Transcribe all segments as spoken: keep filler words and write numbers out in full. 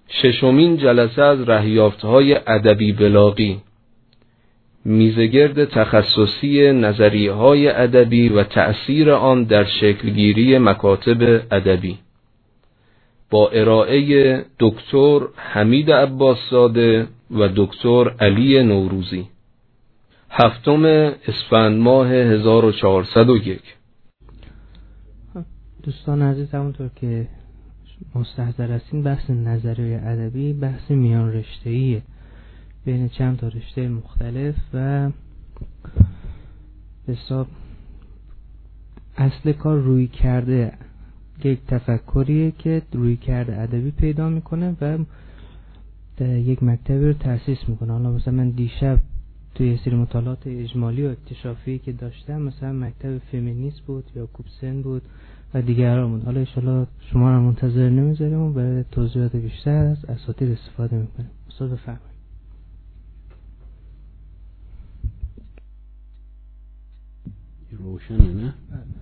ششمین جلسه از رهیافت‌های ادبی بلاغی، میزگرد تخصصی نظریه‌های ادبی و تأثیر آن در شکلگیری مکاتب ادبی، با ارائه دکتر حمید عباس‌زاده و دکتر علی نوروزی. هفتم اسفند ماه هزار و چهارصد و یک. دوستان عزیز، همونطور که مستحضر هستین، بحث نظریه ادبی بحث میان رشته‌ایه بین چند تا رشته مختلف و حساب اصل کار روی کرده یک تفکریه که روی کرده ادبی پیدا میکنه و یک مکتبی رو تأسیس میکنه. حالا مثلا من دیشب توی یه سری مطالعات اجمالی و اکتشافی که داشتم، مثلا مکتب فمینیست بود، یعقوب سن بود و دیگران بود. حالا انشالله شما رو منتظر نمیذاریم و برای توضیحات بیشتر از اساتید استفاده میکنیم. استاد بفرمایید. روشنه نه؟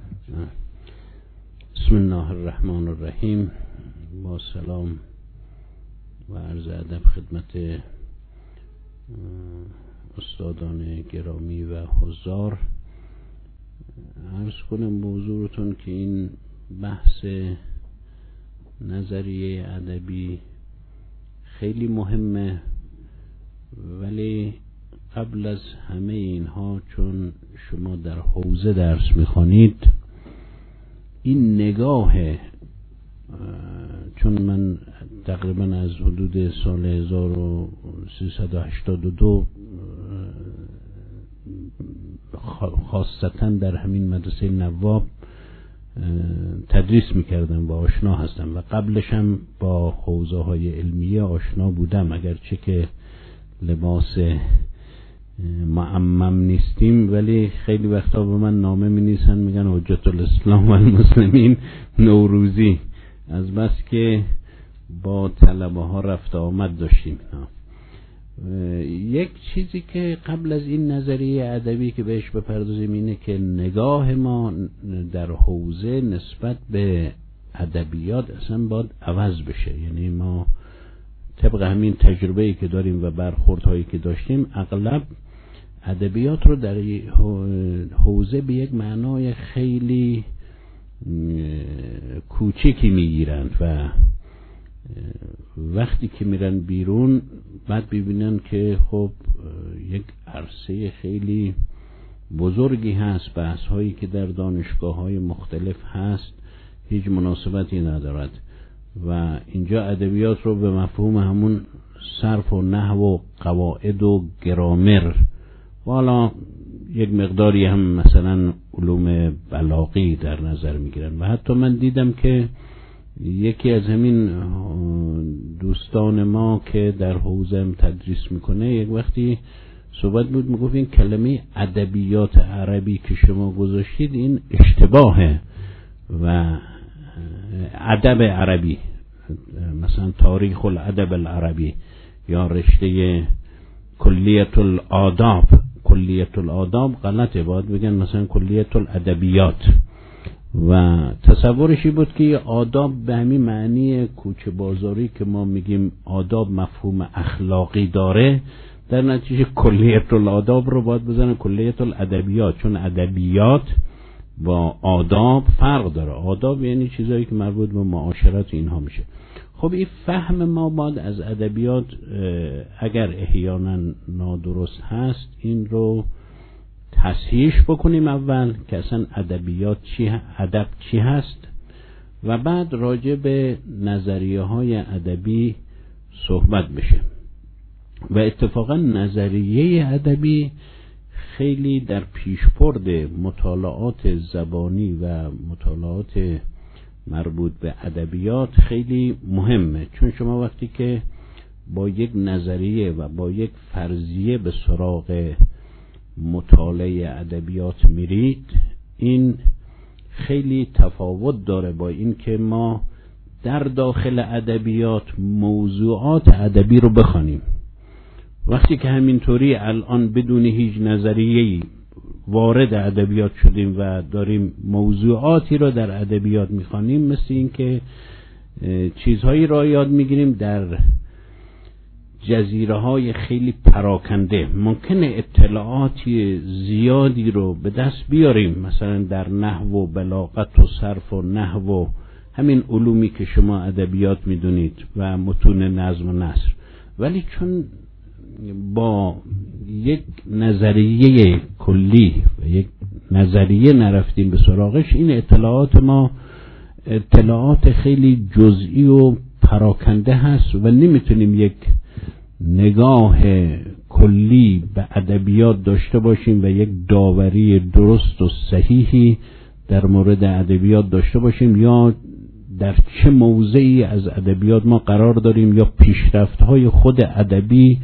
بسم الله الرحمن الرحیم. با سلام و عرض ادب خدمت استادان گرامی و حضار عرض کنم به حضورتون که این بحث نظریه ادبی خیلی مهمه، ولی قبل از همه اینها چون شما در حوزه درس میخوانید، این نگاه، چون من تقریبا از حدود سال هزار و سیصد و هشتاد و دو خاصتا در همین مدرسه نواب تدریس میکردم و آشنا هستم و قبلش هم با حوزه های علمیه آشنا بودم، اگرچه که لباس معمم نیستیم، ولی خیلی وقتا به من نامه می نویسن میگن حجت الاسلام و المسلمین نوروزی، از بس که با طلبه ها رفت آمد داشتیم. یک چیزی که قبل از این نظریه ادبی که بهش بپردازیم اینه که نگاه ما در حوزه نسبت به ادبیات اصلا باید عوض بشه. یعنی ما طبق همین تجربه‌ای که داریم و برخوردهایی که داشتیم، اغلب ادبیات رو در حوزه به یک معنای خیلی کوچکی میگیرند و وقتی که میرن بیرون بعد ببینن که خب یک عرصه خیلی بزرگی هست، بحث هایی که در دانشگاه های مختلف هست هیچ مناسبتی ندارد و اینجا ادبیات رو به مفهوم همون صرف و نحو و قواعد و گرامر و حالا یک مقداری هم مثلا علوم بلاغی در نظر میگیرن. و حتی من دیدم که یکی از همین دوستان ما که در حوزه هم تدریس میکنه یک وقتی صحبت بود، میگفت این کلمه ادبیات عربی که شما گذاشتید این اشتباهه و ادب عربی، مثلا تاریخ الادب العربی یا رشته کلیت الاداب، کلیت الاداب غلطه، باید بگن مثلا کلیت الادبیات. و تصورشی بود که آداب به همین معنی کوچه بازاری که ما میگیم آداب مفهوم اخلاقی داره، در نتیجه کلیت الاداب رو باید بزنن کلیت الادبیات، چون ادبیات با آداب فرق داره. آداب یعنی چیزایی که مربوط به معاشرت اینها میشه. خب این فهم ما باید از ادبیات اگر احیانا نادرست هست این رو تصحیحش بکنیم اول که اصلا ادبیات چی، ادب چی هست، و بعد راجع به نظریه های ادبی صحبت بشه. و اتفاقا نظریه ادبی خیلی در پیشبرد مطالعات زبانی و مطالعات مربوط به ادبیات خیلی مهمه، چون شما وقتی که با یک نظریه و با یک فرضیه به سراغ مطالعه ادبیات میرید، این خیلی تفاوت داره با این که ما در داخل ادبیات موضوعات ادبی رو بخوانیم. وقتی که همینطوری الان بدون هیچ نظریه‌ای وارد ادبیات شدیم و داریم موضوعاتی رو در ادبیات میخوانیم، مثل این که چیزهایی را یاد میگیریم در جزیره های خیلی پراکنده. ممکنه اطلاعاتی زیادی رو به دست بیاریم، مثلا در نحو و بلاغت و صرف و نحو و همین علومی که شما ادبیات میدونید و متون نظم و نثر، ولی چون با یک نظریه کلی و یک نظریه نرفتیم به سراغش، این اطلاعات ما اطلاعات خیلی جزئی و پراکنده هست و نمیتونیم یک نگاه کلی به ادبیات داشته باشیم و یک داوری درست و صحیحی در مورد ادبیات داشته باشیم، یا در چه موضعی از ادبیات ما قرار داریم، یا پیشرفت‌های خود ادبی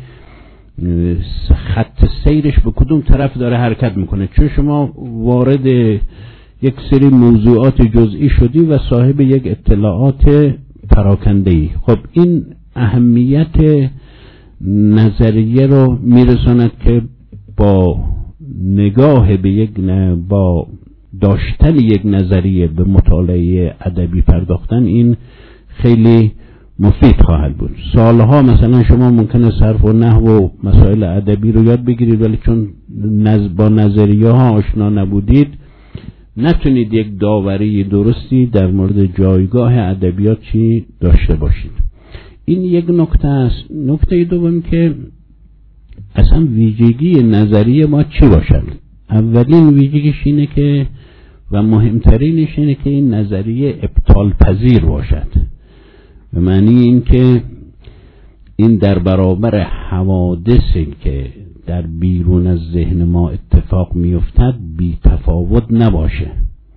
خط سیرش به کدوم طرف داره حرکت میکنه. چون شما وارد یک سری موضوعات جزئی شدی و صاحب یک اطلاعات پراکنده‌ای. خب این اهمیت نظریه رو میرساند که با نگاه به یک نه با داشتن یک نظریه به مطالعه ادبی پرداختن، این خیلی مفید خواهد بود. سالها مثلا شما ممکنه صرف و نحو و مسائل ادبی رو یاد بگیرید، ولی چون نز... با نظریه ها آشنا نبودید نتونید یک داوری درستی در مورد جایگاه ادبیات چی داشته باشید. این یک نکته است. نکته دوم که اصلا ویژگی نظریه ما چی باشد؟ اولین ویژگیش اینه که و مهمترینش اینه که این نظریه ابطال پذیر باشد. به معنی این که این در برابر حوادثی که در بیرون از ذهن ما اتفاق میافتد بی تفاوت نباشه.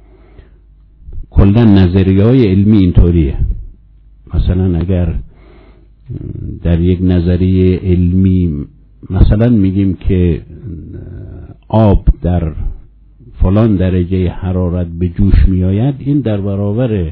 کلا نظریه های علمی اینطوریه. مثلا اگر در یک نظریه علمی مثلا میگیم که آب در فلان درجه حرارت به جوش میآید، این در برابر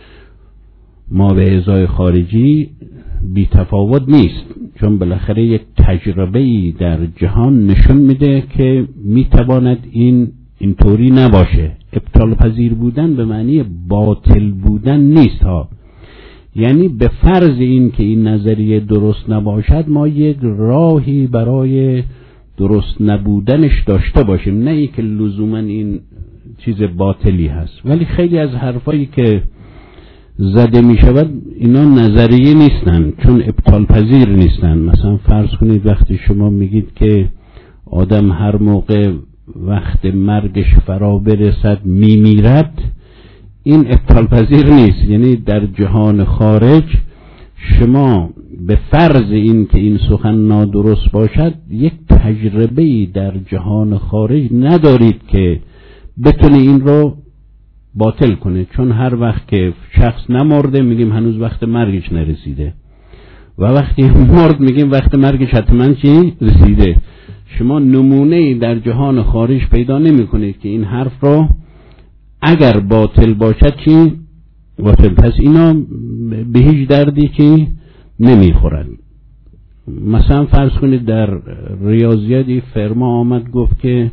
ما به ازای خارجی بی تفاوت نیست، چون بالاخره یک تجربه‌ای در جهان نشون میده که میتواند این اینطوری نباشه. ابطال پذیر بودن به معنی باطل بودن نیست ها، یعنی به فرض این که این نظریه درست نباشد ما یک راهی برای درست نبودنش داشته باشیم، نه ای که لزوما این چیز باطلی هست. ولی خیلی از حرفایی که زده می شود اینا نظریه نیستن، چون ابطال پذیر نیستن. مثلا فرض کنید وقتی شما میگید که آدم هر موقع وقت مرگش فرا برسد می میرد، این ابطال پذیر نیست. یعنی در جهان خارج شما به فرض این که این سخن نادرست باشد یک تجربه‌ای در جهان خارج ندارید که بتونه این رو باطل کنه، چون هر وقت که شخص نمرده میگیم هنوز وقت مرگش نرسیده و وقتی مرد میگیم وقت مرگش حتما چی رسیده. شما نمونه‌ای در جهان خارج پیدا نمی‌کنید که این حرف رو اگر باطل باشد چی باطل، پس اینا به هیچ دردی چی نمیخورن. مثلا فرض کنید در ریاضیاتی فرما آمد گفت که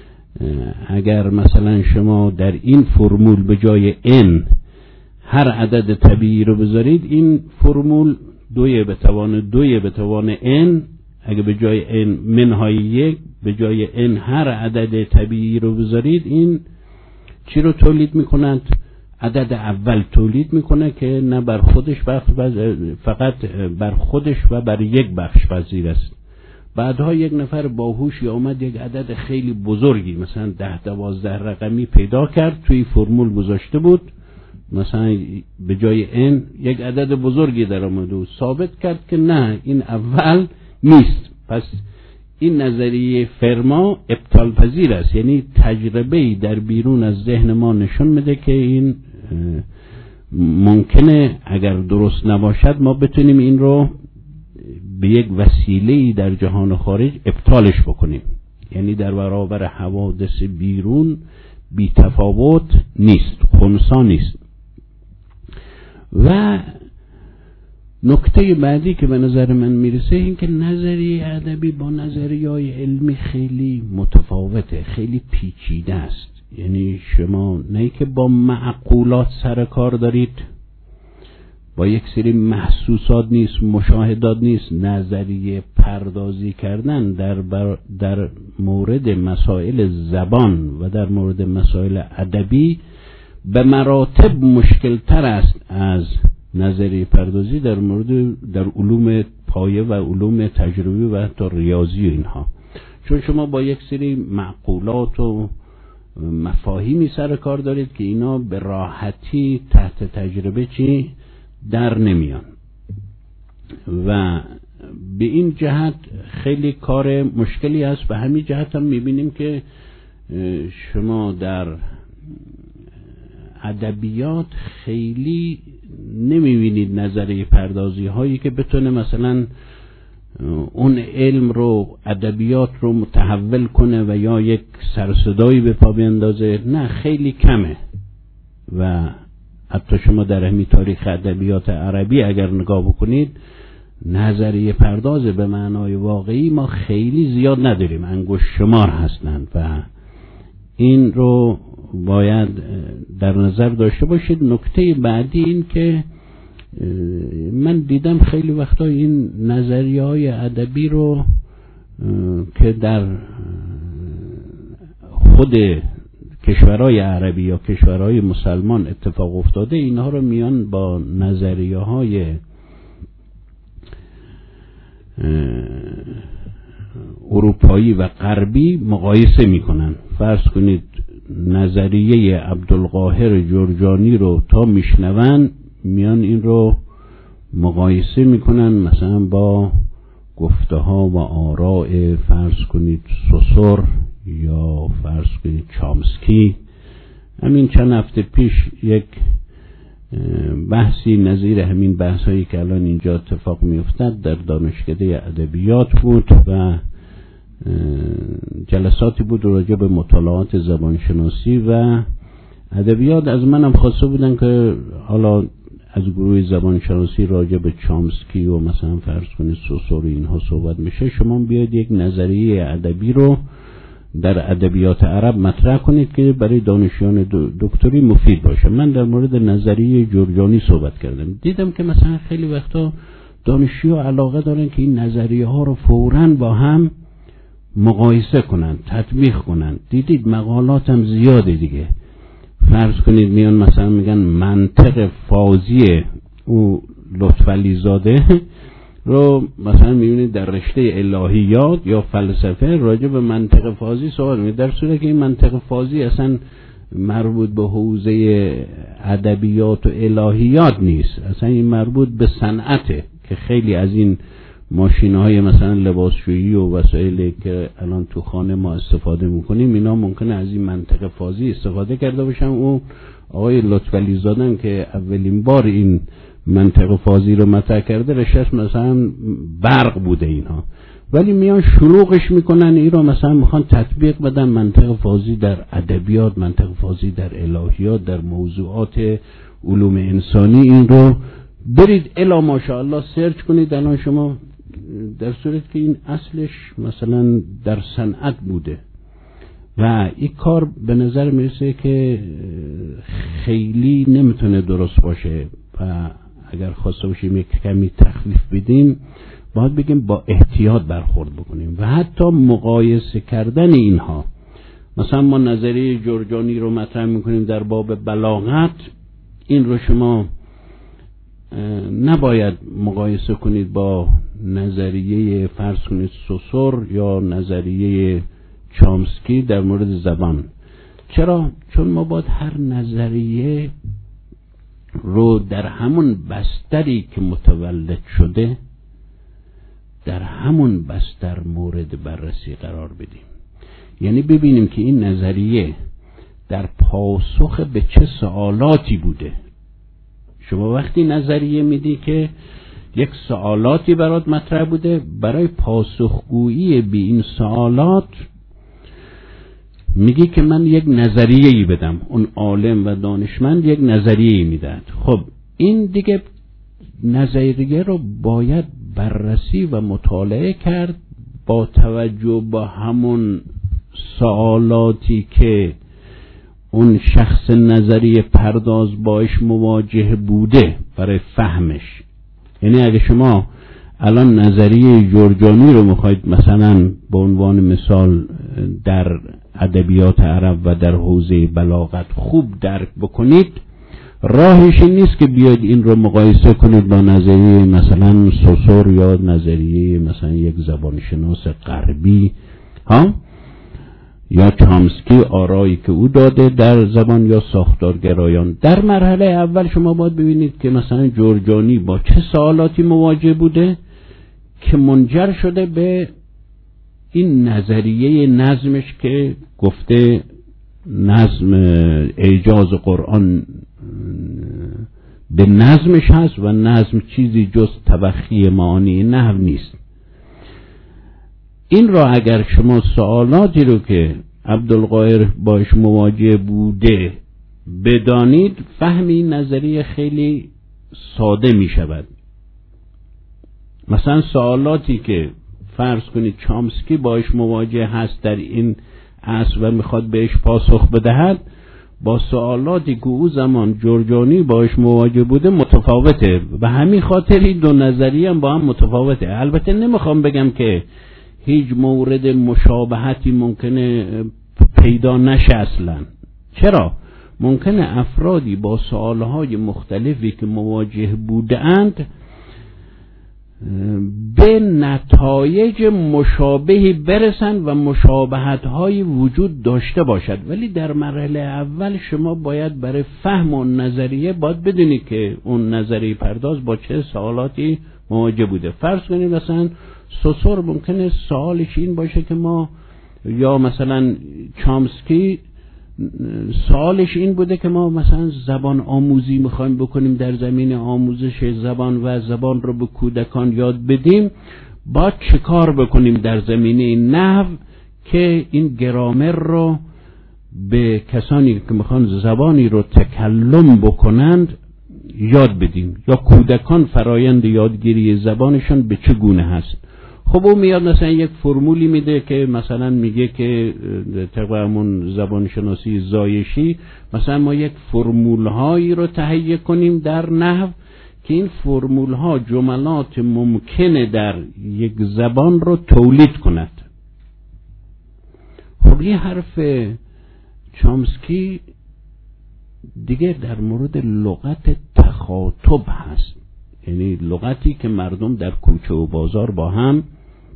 اگر مثلا شما در این فرمول به جای n هر عدد طبیعی رو بذارید، این فرمول دوی به توان دوی به توان n، اگه به جای n منهای یک به جای n هر عدد طبیعی رو بذارید، این چی رو تولید میکنند؟ عدد اول تولید میکنه که نه بر خودش بخش فقط بر خودش و بر یک بخش پذیر است. بعدها یک نفر باهوشی آمد یک عدد خیلی بزرگی مثلا ده دوازده رقمی پیدا کرد، توی فرمول گذاشته بود، مثلا به جای n یک عدد بزرگی در آمد و ثابت کرد که نه این اول نیست. پس این نظریه فرما ابطال پذیر است، یعنی تجربه‌ای در بیرون از ذهن ما نشون میده که این ممکنه اگر درست نباشد ما بتونیم این رو به یک وسیله‌ای در جهان خارج ابطالش بکنیم. یعنی در برابر حوادث بیرون بی تفاوت نیست، خنثی نیست. و نکته بعدی که به نظر من میرسه این که نظریه ادبی با نظریه‌های علمی خیلی متفاوته، خیلی پیچیده است. یعنی شما نه که با معقولات سر کار دارید، با یک سری محسوسات نیست، مشاهدات نیست. نظریه پردازی کردن در, بر در مورد مسائل زبان و در مورد مسائل ادبی به مراتب مشکل تر است از نظریه پردازی در مورد در علوم پایه و علوم تجربی و حتی ریاضی و اینها، چون شما با یک سری معقولات و مفاهیمی سر کار دارید که اینا به راحتی تحت تجربه چی در نمیان و به این جهت خیلی کار مشکلی است. به همین جهت هم میبینیم که شما در ادبیات خیلی نمیبینید نظریه پردازی هایی که بتونه مثلا اون علم رو، ادبیات رو متحول کنه و یا یک سرصدایی به پا بیندازه. نه، خیلی کمه. و حتی شما در همین تاریخ ادبیات عربی اگر نگاه بکنید، نظریه پرداز به معنای واقعی ما خیلی زیاد نداریم، انگشت شمار هستند و این رو باید در نظر داشته باشید. نکته بعدی این که من دیدم خیلی وقتا این نظریه های ادبی رو که در خود کشورهای عربی یا کشورهای مسلمان اتفاق افتاده، اینها رو میان با نظریه های اروپایی و غربی مقایسه میکنن. فرض کنید نظریه عبدالقاهر جرجانی رو تا میشنون، میان این رو مقایسه میکنن مثلا با گفته ها و آراء فرض کنید سوسور یا فرض کنید چامسکی. همین چند هفته پیش یک بحثی نظیر همین بحث هایی که الان اینجا اتفاق میافتد در دانشکده ادبیات بود و جلساتی بود راجع به مطالعات زبانشناسی و ادبیات. از منم خواسته بودن که حالا از گروه زبانشناسی راجع به چامسکی و مثلا فرض کنید سوسور اینها صحبت میشه، شما بیاید یک نظریه ادبی رو در ادبیات عرب مطرح کنید که برای دانشجویان دکتری مفید باشه. من در مورد نظریه جرجانی صحبت کردم، دیدم که مثلا خیلی وقتا دانشجوها علاقه دارن که این نظریه ها رو فوراً با هم مقایسه کنن، تطبیق کنن. دیدید مقالات هم زیاده دیگه. فرض کنید میان مثلا میگن منطق فازی او لطفعلی زاده رو مثلا میبینید در رشته الهیات یا فلسفه راجع به منطق فازی صحبت میکنه، در صورتی که این منطق فازی اصلا مربوط به حوزه ادبیات و الهیات نیست، اصلا این مربوط به صنعته که خیلی از این ماشین‌های مثلا لباسشویی و وسایلی که الان تو خانه ما استفاده میکنیم اینا ممکنه از این منطق فازی استفاده کرده باشن. اون آقای لطفعلی زاده که اولین بار این منطق فازی رو مطرح کرده رشتهش مثلا برق بوده اینها، ولی میان شلوغش میکنن این رو مثلا میخوان تطبیق بدن منطق فازی در ادبیات، منطق فازی در الهیات، در موضوعات علوم انسانی. این رو برید الا ماشاءالله سرچ کنید الان شما، در صورت که این اصلش مثلا در صنعت بوده و این کار به نظر میرسه که خیلی نمیتونه درست باشه و اگر خواسته باشیم یک کمی تخفیف بدیم باید بگیم با احتیاط برخورد بکنیم و حتی مقایسه کردن اینها. مثلا ما نظریه جرجانی رو مطرح میکنیم در باب بلاغت، این رو شما نباید مقایسه کنید با نظریه فرض کنید سوسور یا نظریه چامسکی در مورد زبان. چرا؟ چون ما باید هر نظریه رو در همون بستری که متولد شده در همون بستر مورد بررسی قرار بدیم. یعنی ببینیم که این نظریه در پاسخ به چه سوالاتی بوده. شما وقتی نظریه میدی که یک سوالاتی برات مطرح بوده، برای پاسخگویی به این سوالات میگی که من یک نظریه‌ای بدم. اون عالم و دانشمند یک نظریه‌ای میداد. خب این دیگه نظریه رو باید بررسی و مطالعه کرد با توجه به همون سوالاتی که اون شخص نظریه پرداز باش مواجه بوده برای فهمش. یعنی اگه شما الان نظریه جرجانی رو میخواید مثلا به عنوان مثال در ادبیات عرب و در حوزه بلاغت خوب درک بکنید، راهش این نیست که بیاید این رو مقایسه کنید با نظریه مثلا سوسور یا نظریه مثلا یک زبانشناس غربی ها یا چامسکی، آرایی که او داده در زبان یا ساختارگرایان. در مرحله اول شما باید ببینید که مثلا جرجانی با چه سوالاتی مواجه بوده که منجر شده به این نظریه نظمش که گفته نظم اعجاز قرآن به نظمش هست و نظم چیزی جز تبخی معانی نحو نیست. این را اگر شما سوالاتی رو که عبدالقاهر باش مواجه بوده بدانید، فهم این نظریه خیلی ساده می شود. مثلا سوالاتی که فرض کنید چامسکی باش مواجه هست در این عصر و میخواد بهش پاسخ بدهد، با سوالاتی که او زمان جرجانی باش مواجه بوده متفاوته و همین خاطری دو نظریه هم با هم متفاوته. البته نمیخوام بگم که هیچ مورد مشابهتی ممکنه پیدا نشه اصلا. چرا؟ ممکنه افرادی با سوالهای مختلفی که مواجه بودند به نتایج مشابهی برسند و مشابهت‌های وجود داشته باشد، ولی در مرحله اول شما باید برای فهم اون نظریه باید بدونید که اون نظریه پرداز با چه سوالاتی مواجه بوده. فرض کنید مثلا سوسور ممکنه سوالش این باشه که ما، یا مثلا چامسکی سوالش این بوده که ما مثلا زبان آموزی میخوایم بکنیم، در زمین آموزش زبان و زبان رو به کودکان یاد بدیم، باید چه کار بکنیم در زمینه نحو که این گرامر رو به کسانی که میخوان زبانی رو تکلم بکنند یاد بدیم، یا کودکان فرایند یادگیری زبانشون به چه گونه هست. خب او میاد مثلا یک فرمولی میده که مثلا میگه که طبق همون زبان شناسی زایشی مثلا ما یک فرمول هایی رو تهیه کنیم در نحو که این فرمول ها جملات ممکنه در یک زبان رو تولید کند. خب این حرف چامسکی دیگه در مورد لغت تخاطب هست، یعنی لغتی که مردم در کوچه و بازار با هم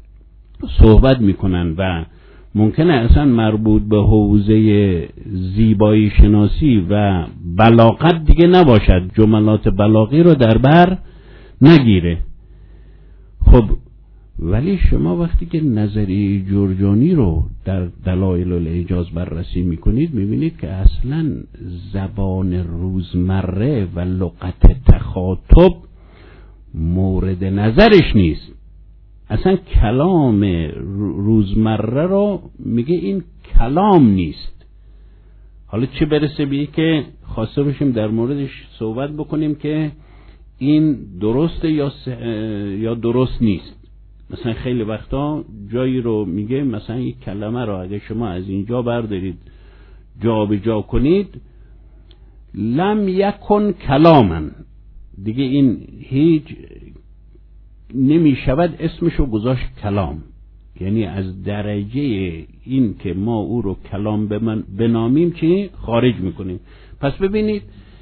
صحبت میکنن و ممکنه اصلا مربوط به حوزه زیبایی شناسی و بلاغت دیگه نباشد، جملات بلاغی رو در بر نگیره. خب ولی شما وقتی که نظریه جرجانی رو در دلایل الاعجاز بررسی میکنید میبینید که اصلا زبان روزمره و لغت تخاطب مورد نظرش نیست. اصلا کلام روزمره رو میگه این کلام نیست. حالا چه برسه به که خواسته باشیم در موردش صحبت بکنیم که این درسته یا یا درست نیست. مثلا خیلی وقتا جایی رو میگه مثلا یک کلمه رو اگه شما از اینجا بردارید جا به جا کنید، لم یکن کلامن، دیگه این هیچ نمی شود اسمشو گذاشت کلام. یعنی از درجه این که ما او رو کلام بنامیم چی خارج میکنیم. پس ببینید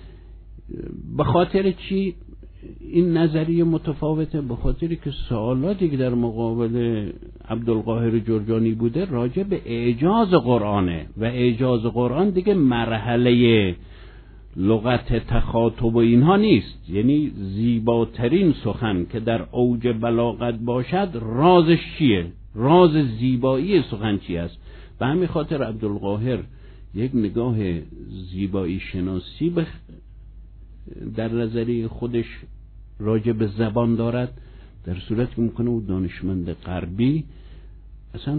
به خاطر چی این نظریه متفاوته؟ به خاطری که سوالاتی که در مقابل عبدالقاهر جرجانی بوده راجع به اعجاز قرآنه و اعجاز قرآن دیگه مرحله لغت تخاطب و اینها نیست. یعنی زیباترین سخن که در اوج بلاغت باشد رازش چیه؟ راز زیبایی سخن چی است؟ به همین خاطر عبدالقاهر یک نگاه زیبایی شناسی بخ... در نظریه خودش راجع به زبان دارد، در صورت که میکنه او دانشمند غربی اصلا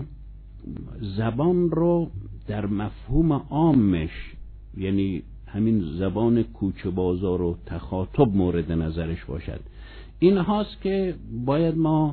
زبان رو در مفهوم عامش، یعنی همین زبان کوچه بازار و تخاطب مورد نظرش باشد. این هاست که باید ما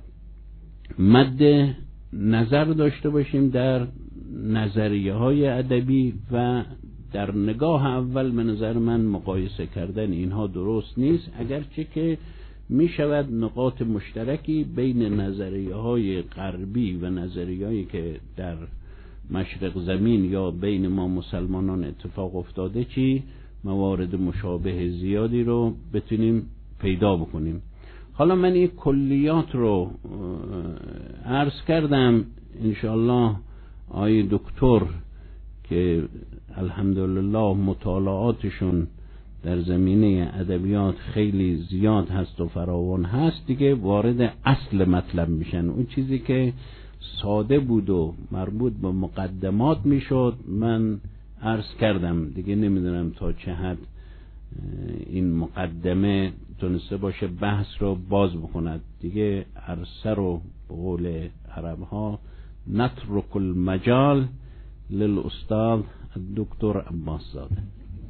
مد نظر داشته باشیم در نظریه های ادبی و در نگاه اول به نظر من مقایسه کردن اینها درست نیست، اگرچه که می شود نقاط مشترکی بین نظریه های غربی و نظریه هایی که در مشرق زمین یا بین ما مسلمانان اتفاق افتاده چی موارد مشابه زیادی رو بتونیم پیدا بکنیم. حالا من این کلیات رو عرض کردم، انشاءالله آقای دکتر که الحمدلله مطالعاتشون در زمینه ادبیات خیلی زیاد هست و فراوان هست، دیگه وارد اصل مطلب میشن. اون چیزی که ساده بود و مربوط به مقدمات میشد من عرض کردم، دیگه نمیدونم تا چه حد این مقدمه تونسته باشه بحث رو باز بکند. دیگه عرصه رو به قول عرب ها نترک المجال للاستاذ الدکتر عباس زاده.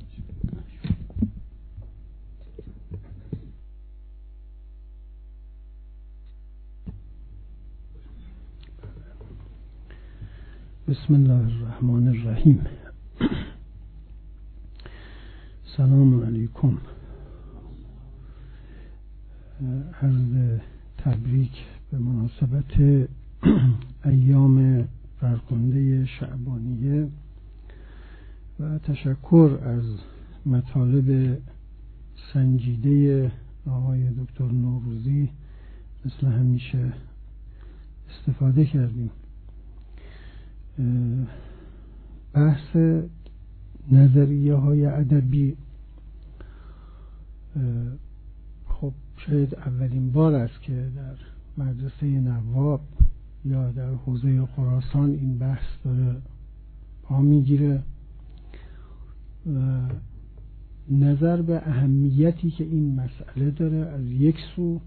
بسم الله الرحمن الرحیم. سلام علیکم. عرض تبریک به مناسبت ایام فرخنده شعبانیه و تشکر از مطالب سنجیده آقای دکتر نوروزی. مثل همیشه استفاده کردیم. بحث نظریه های ادبی خب شاید اولین بار است که در مدرسه نواب یا در حوزه خراسان این بحث داره پا میگیره و نظر به اهمیتی که این مسئله داره از یک سو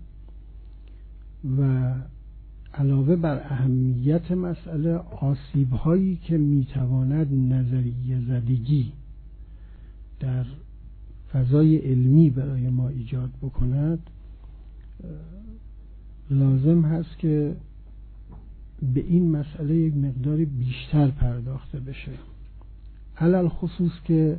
و علاوه بر اهمیت مسئله آسیب هایی که میتواند نظریه زدگی در فضای علمی برای ما ایجاد بکند، لازم هست که به این مسئله یک مقدار بیشتر پرداخته بشه، علل خصوص که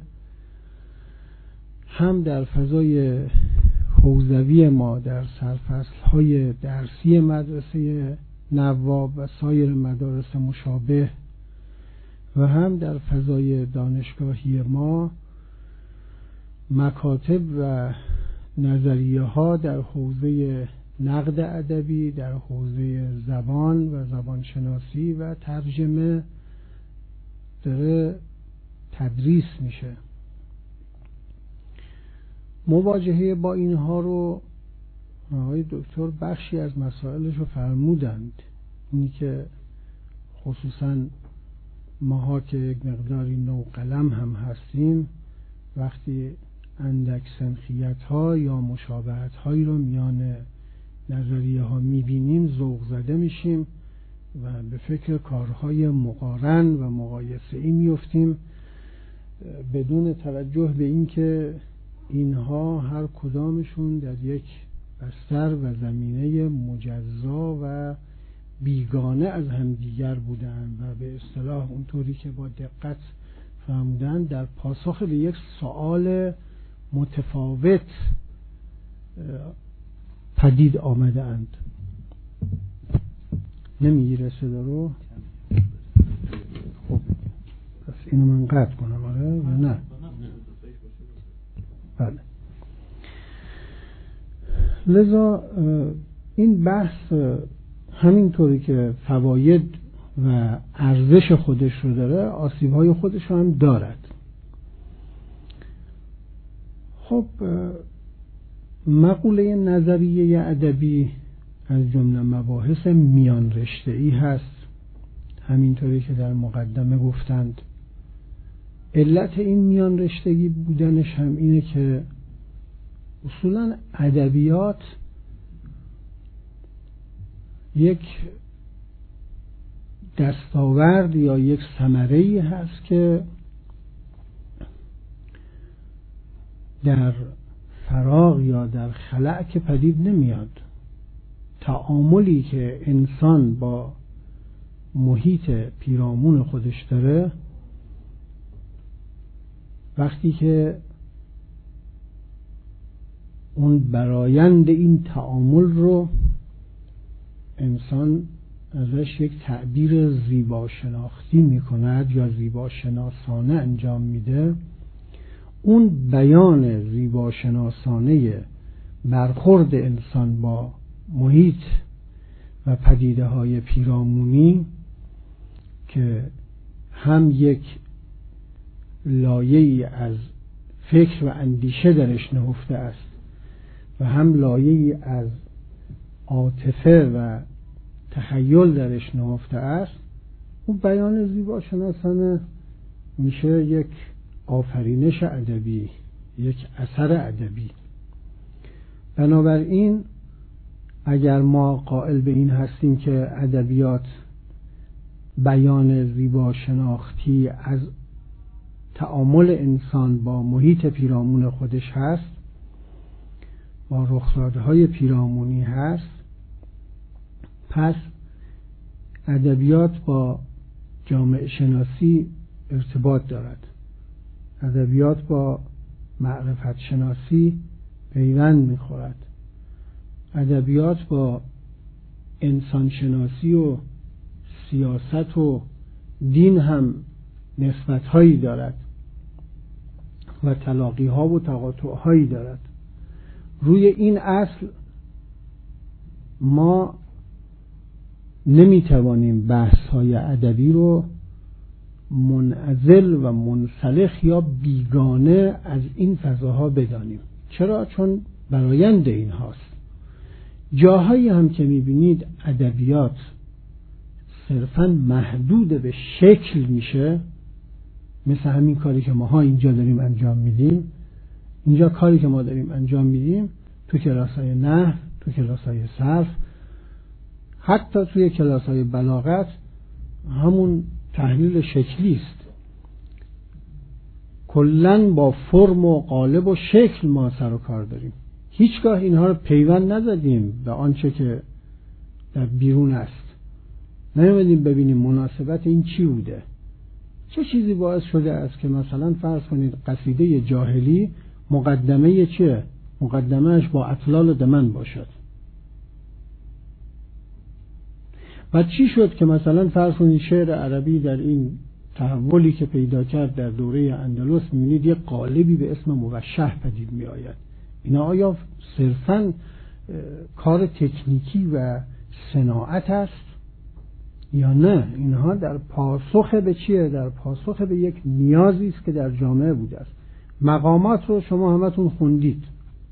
هم در فضای حوزوی ما در سرفصل‌های درسی مدرسه نواب و سایر مدارس مشابه و هم در فضای دانشگاهی ما مکاتب و نظریه ها در حوزه نقد ادبی، در حوزه زبان و زبانشناسی و ترجمه داره تدریس میشه. مواجهه با اینها رو آقای دکتر بخشی از مسائلش رو فرمودند، اینی که خصوصا ماها که یک مقداری نو قلم هم هستیم وقتی اندک سنخیت ها یا مشابهت هایی رو میان نظریه ها میبینیم ذوق زده میشیم و به فکر کارهای مقارن و مقایسه ای میفتیم بدون توجه به این که اینها هر کدامشون در یک بستر و زمینه مجزا و بیگانه از همدیگر بودن و به اصطلاح اونطوری که با دقت فهمودن در پاسخ به یک سوال متفاوت پدید آمده اند. نمیگیره صدا رو؟ خب پس اینو من قطع کنم آره یا نه؟ بله. لذا این بحث همینطوری که فواید و ارزش خودش رو داره آسیب‌های خودش رو هم دارد. خب مقوله نظریه ادبی از جمله مباحث میان رشته‌ای هست، همینطوری که در مقدمه گفتند. علت این میان رشتگی بودنش هم اینه که اصولا ادبیات یک دستاورد یا یک ثمره‌ای هست که در فراغ یا در خلأ که پدید نمیاد. تعاملی که انسان با محیط پیرامون خودش داره وقتی که اون برایند این تعامل رو انسان ازش یک تعبیر زیبا شناختی می کند یا زیبا شناسانه انجام میده، اون بیان زیبا شناسانه برخورد انسان با محیط و پدیده های پیرامونی که هم یک لایه‌ای از فکر و اندیشه درش نهفته است و هم لایه‌ای از عاطفه و تخیل درش نهفته است، اون بیان زیبا شناسانه میشه یک آفرینش ادبی، یک اثر ادبی. بنابراین اگر ما قائل به این هستیم که ادبیات بیان زیبا شناختی از تعامل انسان با محیط پیرامون خودش هست، با رخدادهای پیرامونی هست، پس ادبیات با جامعه شناسی ارتباط دارد، ادبیات با معرفت شناسی پیوند میخورد، ادبیات با انسان شناسی و سیاست و دین هم نسبت هایی دارد و تلاقی ها و تقاطع هایی دارد. روی این اصل ما نمیتوانیم بحث های ادبی رو منعزل و منسلخ یا بیگانه از این فضاها بدانیم. چرا؟ چون برایند این هاست. جاهایی هم که میبینید ادبیات صرفاً محدود به شکل میشه، مثل همین کاری که ما اینجا داریم انجام میدیم. اینجا کاری که ما داریم انجام میدیم تو کلاس‌های نحو، تو کلاس‌های صرف، حتی توی کلاس‌های بلاغت همون تحلیل شکلی است. کلاً با فرم و قالب و شکل ما سر و کار داریم. هیچگاه اینها رو پیوند نزدیم به آنچه که در بیرون است. نمیدیم ببینیم مناسبت این چی بوده، چه چیزی باعث شده است که مثلا فرض کنید قصیده جاهلی مقدمه چیه؟ مقدمهش با اطلال دمن باشد. و چی شد که مثلا فرض کنید شعر عربی در این تحولی که پیدا کرد در دوره اندلس می‌بینید یک قالبی به اسم موشح پدید می آید. اینا آیا صرفاً کار تکنیکی و صناعت است یا نه؟ اینها در پاسخ به چیه؟ در پاسخ به یک نیازی است که در جامعه بوده است. مقامات رو شما همتون خوندید،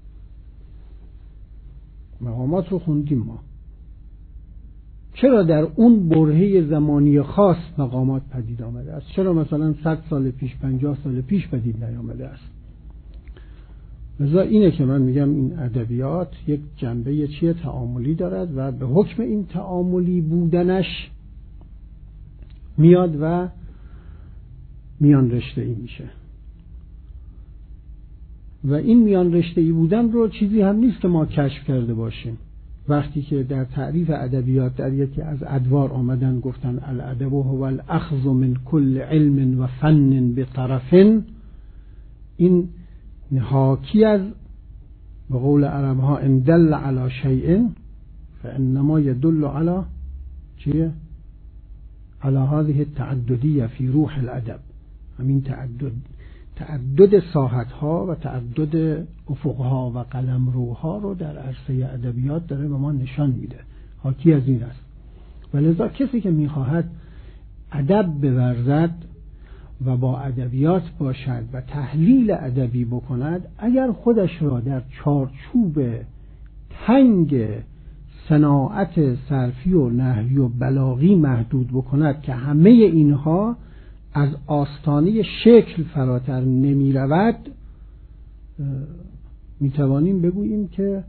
مقامات رو خوندیم ما. چرا در اون برهه زمانی خاص مقامات پدید آمده است؟ چرا مثلا صد سال پیش، پنجاه سال پیش پدید نیامده است؟ لذا اینه که من میگم این ادبیات یک جنبه چیه؟ تعاملی دارد و به حکم این تعاملی بودنش میاد و میان رشته ای میشه. و این میان رشته ای بودن رو چیزی هم نیست که ما کشف کرده باشیم. وقتی که در تعریف ادبیات در یکی از ادوار آمدن گفتن الادب هو الاخذ من کل علم و فن بطرف، این حاکی از به قول عرب ها ان دل علی شیء فانما يدل علی چیه؟ علی هذه التعددیه فی روح الادب. همین تعدد تعدد ساحت ها و تعدد افق ها و قلمروها رو در عرصه ادبیات داره به ما نشان میده. حاکی از این است. ولذا کسی که میخواهد ادب بورزد و با ادبیات باشد و تحلیل ادبی بکند، اگر خودش را در چارچوب تنگ صناعت صرفی و نحوی و بلاغی محدود بکند که همه اینها از آستانه شکل فراتر نمی رود، می توانیم بگوییم که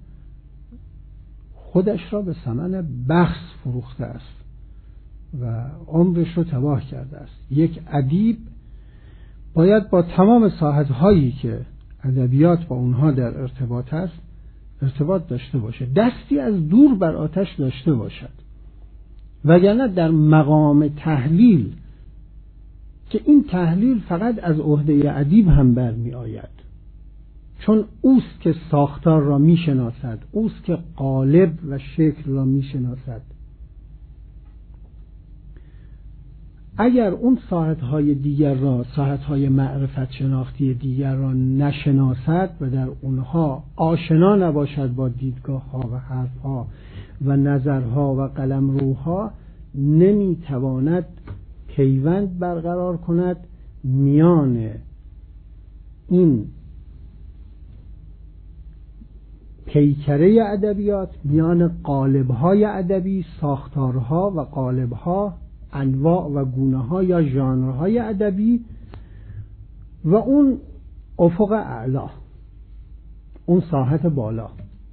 خودش را به ثمن بخس فروخته است و عمرش رو تباه کرده است. یک ادیب باید با تمام ساحت‌هایی که ادبیات با اونها در ارتباط است ارتباط داشته باشه، دستی از دور بر آتش داشته باشد، وگرنه در مقام تحلیل که این تحلیل فقط از عهده ادیب هم برمی آید، چون اوست که ساختار را می شناسد، اوست که قالب و شکل را می شناسد. اگر اون ساحت‌های دیگر را، ساحت‌های معرفت شناختی دیگر را نشناسد و در اونها آشنا نباشد با دیدگاه‌ها و حرف‌ها و نظرها و قلمروها، نمی‌تواند پیوند برقرار کند میان این پیکره ادبیات، میان قالب‌های ادبی، ساختارها و قالب‌ها، انواع و گونه‌ها یا ژانرهای ادبی و اون افق اعلا، اون ساحت بالا.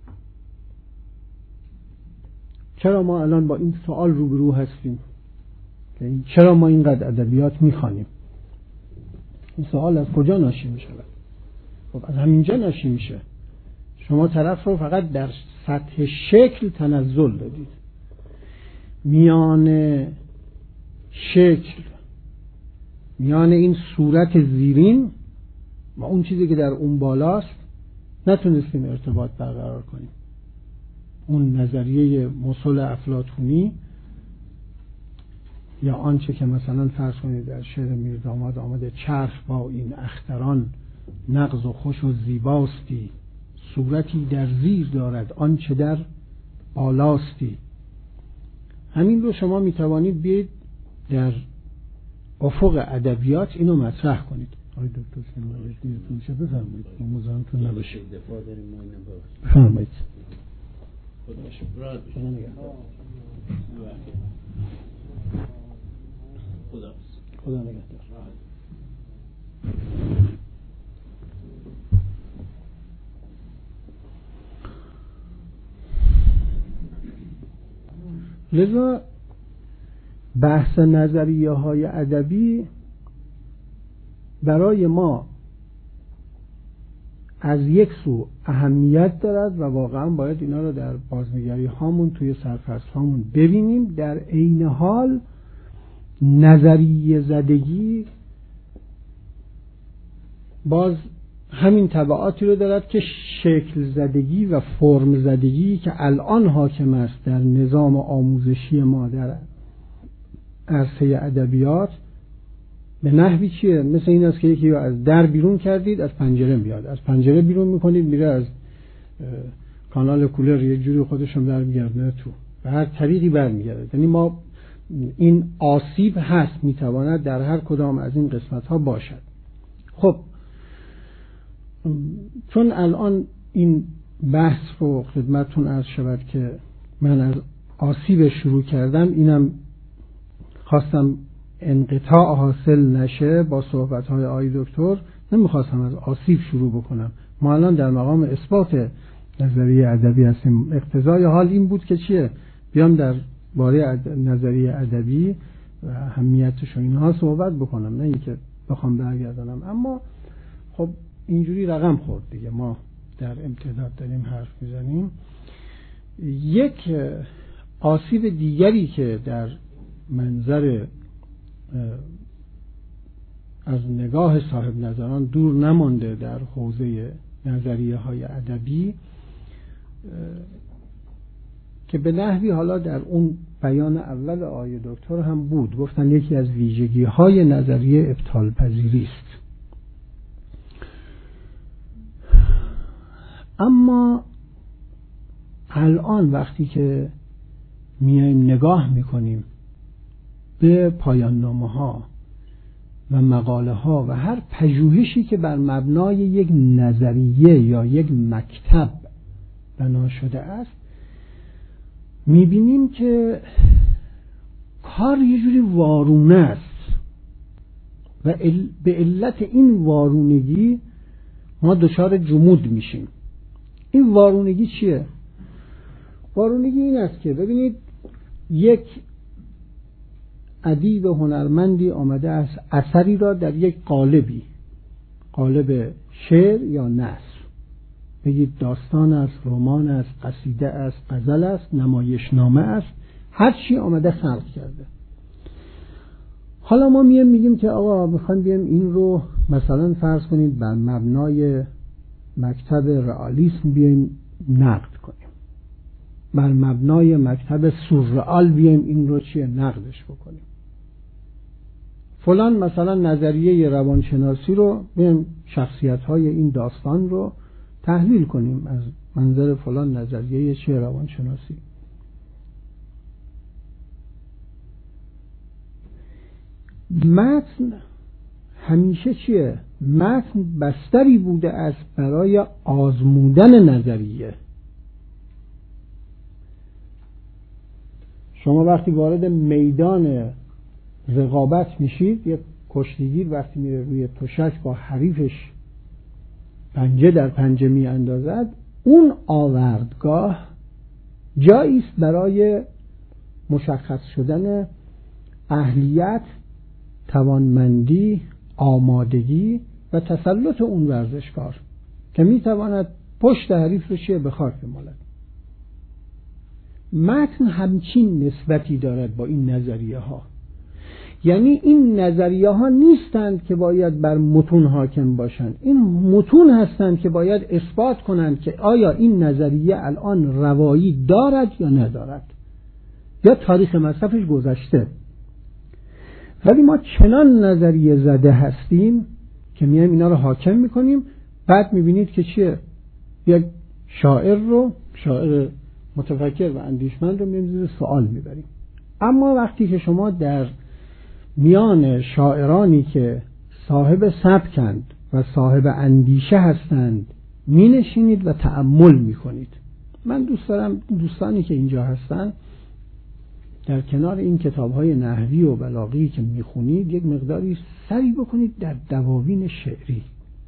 چرا ما الان با این سوال روبرو هستیم؟ چرا ما اینقدر ادبیات میخوانیم؟ این سوال از کجا ناشی میشه؟ خب از همینجا ناشی میشه. شما طرف رو فقط در سطح شکل تنزل دادید، میان شکل، میان این صورت زیرین و اون چیزی که در اون بالاست نتونستیم ارتباط برقرار کنیم. اون نظریه مسل افلاطونی یا آنچه که مثلا فرض کنید در شعر میرداماد آمده، چرخ با این اختران نغز و خوش و زیباستی، صورتی در زیر دارد آنچه در بالاستی. همین رو شما میتوانید بیاید در افق ادبیات اینو مطرح کنید. آقای دکتر سلیمانی چه بفرمایید، ما مزاحمتون نباشیم. دفاع داریم ما اینو بفرمایید. خدا شکر. خدا خدا نگهدار. لذا بحث نظریه های ادبی برای ما از یک سو اهمیت دارد و واقعا باید اینا رو در بازنگری هامون توی سرفصل هامون ببینیم. در عین حال نظریه زدگی باز همین تبعاتی رو دارد که شکل زدگی و فرم زدگی که الان حاکم است در نظام آموزشی ما در عرصه ادبیات. به نحوی چیه؟ مثل این است که یکی رو از در بیرون کردید، از پنجره میاد، از پنجره بیرون میکنید میره از کانال کولر یه جوری خودشون در میگردونه تو، به هر طریقی برمیگرده. یعنی ما این آسیب هست، میتواند در هر کدام از این قسمت ها باشد. خب چون الان این بحث رو خدمتتون عرض شود که من از آسیب شروع کردم، اینم خواستم انقطاع حاصل نشه با صحبت‌های آقای دکتر، نمیخواستم از آسیب شروع بکنم. ما الان در مقام اثبات نظریه ادبی هستیم. اقتضای حال این بود که چیه؟ بیام در باره نظریه ادبی و اهمیتش و اینها صحبت بکنم، نه اینکه بخوام برگردانم. اما خب اینجوری رقم خورد دیگه، ما در امتداد داریم حرف میزنیم. یک آسیب دیگری که در منظر از نگاه صاحب نظران دور نمانده در حوزه نظریه های ادبی، که به نحوی حالا در اون بیان اول آقای دکتر هم بود، گفتن یکی از ویژگی های نظریه ابطال پذیری است. اما الان وقتی که میایم نگاه میکنیم به پایان نامه ها و مقاله ها و هر پژوهشی که بر مبنای یک نظریه یا یک مکتب بنا شده است، میبینیم که کار یه جوری وارونه است و به علت این وارونگی ما دچار جمود میشیم. این وارونگی چیه؟ وارونگی این است که ببینید یک ادیب هنرمندی آمده است اثری را در یک قالبی، قالب شعر یا نثر، بگید داستان است، رمان است، قصیده است، غزل است، نمایشنامه است، هر چی آمده خلق کرده. حالا ما مییم میگیم که آقا میخوایم بیایم این رو مثلا فرض کنید بر مبنای مکتب رئالیسم بیایم نقد کنیم، بر مبنای مکتب سورئال بیایم این رو چیه نقدش بکنیم. فلان مثلا نظریه روانشناسی رو بیایم شخصیت‌های این داستان رو تحلیل کنیم از منظر فلان نظریه چیه روانشناسی. متن همیشه چیه؟ متن بستری بوده است برای آزمودن نظریه. شما وقتی وارد میدان رقابت میشید، یک کشتیگیر وقتی میره روی تشک با حریفش پنجه در پنجه می اندازد، اون آوردگاه جایی است برای مشخص شدن اهلیت، توانمندی، آمادگی و تسلط اون ورزشکار که میتواند پشت حریف رو چیه به خاک بمالد. متن همچین نسبتی دارد با این نظریه ها، یعنی این نظریه ها نیستند که باید بر متون حاکم باشند، این متون هستند که باید اثبات کنند که آیا این نظریه الان روایی دارد یا ندارد، یا تاریخ مصرفش گذشته. ولی ما چنان نظریه زده هستیم که میایم اینا رو حاکم میکنیم، بعد میبینید که چیه؟ یک شاعر رو، شاعر متفکر و اندیشمند رو میایم زیر سوال میبریم. اما وقتی که شما در میان شاعرانی که صاحب سبکند و صاحب اندیشه هستند مینشینید و تأمل میکنید، من دوست دارم دوستانی که اینجا هستن در کنار این کتاب‌های نحوی و بلاغی که میخونید یک مقداری سری بکنید در دواوین شعری.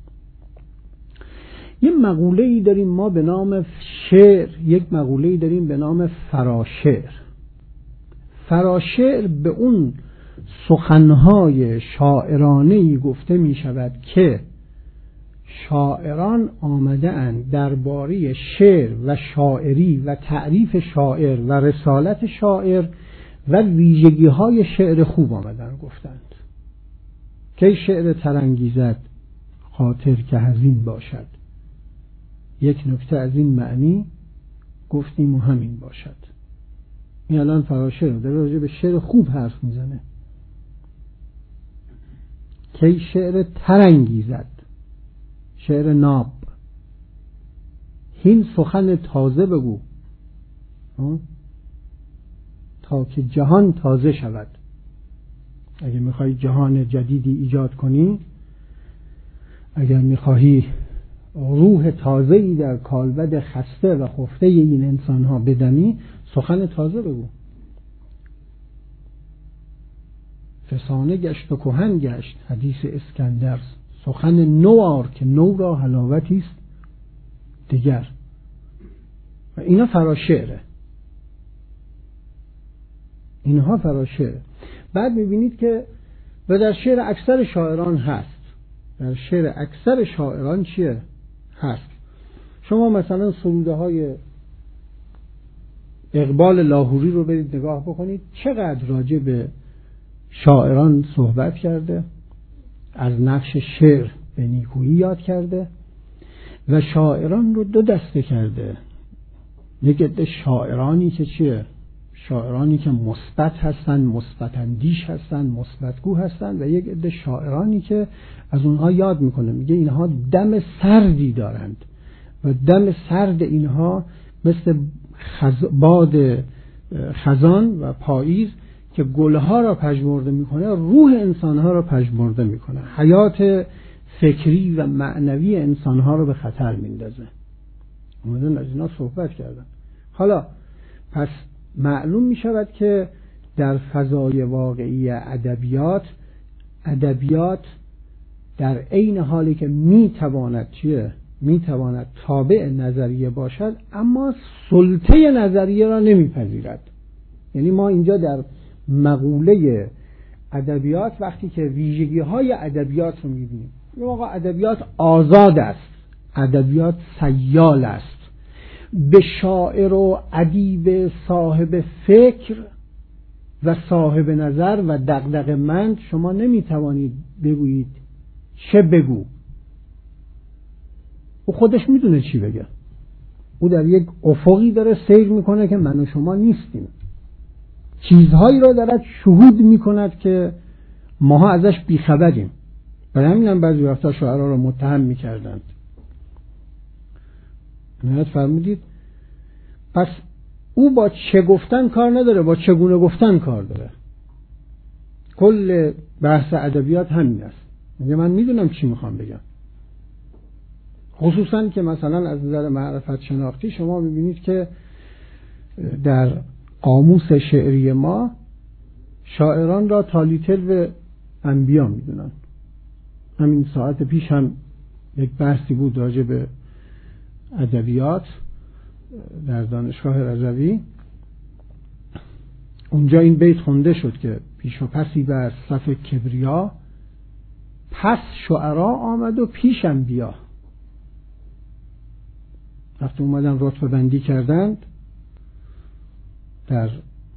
یک مقوله‌ای داریم ما به نام شعر، یک مقوله‌ای داریم به نام فراشعر. فراشعر به اون سخنهای شاعرانه‌ای گفته می شود که شاعران آمده اند درباره شعر و شاعری و تعریف شاعر و رسالت شاعر و ویژگی های شعر خوب آمدن گفتند که شعر ترانگیزد خاطر که حزین باشد. یک نکته از این معنی گفتیم و همین باشد. این الان فراشعر داره راجع به شعر خوب حرف میزنه که شعر ترانگیزد، شعر ناب، هین سخن تازه بگو تا که جهان تازه شود. اگر میخوای جهان جدیدی ایجاد کنی، اگر میخواهی روح تازه‌ای در کالبد خسته و خفته این انسان‌ها بدمی، سخن تازه بگو. فسانه گشت و کهن گشت، حدیث اسکندر، سخن نو آر که نو را حلاوتی است دیگر. و اینا فراشعره، اینها فراشعره. بعد میبینید که و در شعر اکثر شاعران هست، در شعر اکثر شاعران چیه؟ هست. شما مثلا سروده های اقبال لاهوری رو برید نگاه بکنید، چقدر راجع به شاعران صحبت کرده، از نقش شعر به نیکویی یاد کرده و شاعران رو دو دسته کرده. یک عده شاعرانی که چیه؟ شاعرانی که مثبت هستن، مثبت اندیش هستن، مثبتگو هستن، و یک عده شاعرانی که از اونها یاد میکنه، میگه اینها دم سردی دارند و دم سرد اینها مثل خز... باد خزان و پاییز که گلها را پژمرده میکنه، روح انسانها را پژمرده میکنه، حیات فکری و معنوی انسانها را به خطر میندازه. اومدن از اینا صحبت کردن. حالا پس معلوم میشود که در فضای واقعی ادبیات، ادبیات در عین حالی که میتواند چیه؟ میتواند تابع نظریه باشد، اما سلطه نظریه را نمیپذیرد. یعنی ما اینجا در مقوله ادبیات وقتی که ویژگی های ادبیات رو میبینیم، واقعا ادبیات آزاد است، ادبیات سیال است، به شاعر و ادیب صاحب فکر و صاحب نظر و دغدغه‌مند شما نمیتوانید بگویید چه بگو. او خودش میدونه چی بگه. او در یک افقی داره سیر میکنه که من و شما نیستیم. چیزهایی را دارد شهود میکند که ماها ازش بیخبریم. برای همین هم بعضی وقتا شاعرها را متهم میکردند. نهایت فرمودید پس او با چه گفتن کار نداره، با چگونه گفتن کار داره. کل بحث ادبیات همین است. میگه من میدونم چی میخوام بگم. خصوصا که مثلا از نظر معرفت شناختی شما میبینید که در قاموس شعری ما شاعران را تالیتل و انبیا میدونن. همین ساعت پیش هم یک بحثی بود راجع به ادبیات در دانشگاه رضوی. اونجا این بیت خونده شد که پیش و پسی بر صف کبریا، پس شعرا آمد و پیش انبیا. وقتی اومدن رتبه بندی کردند در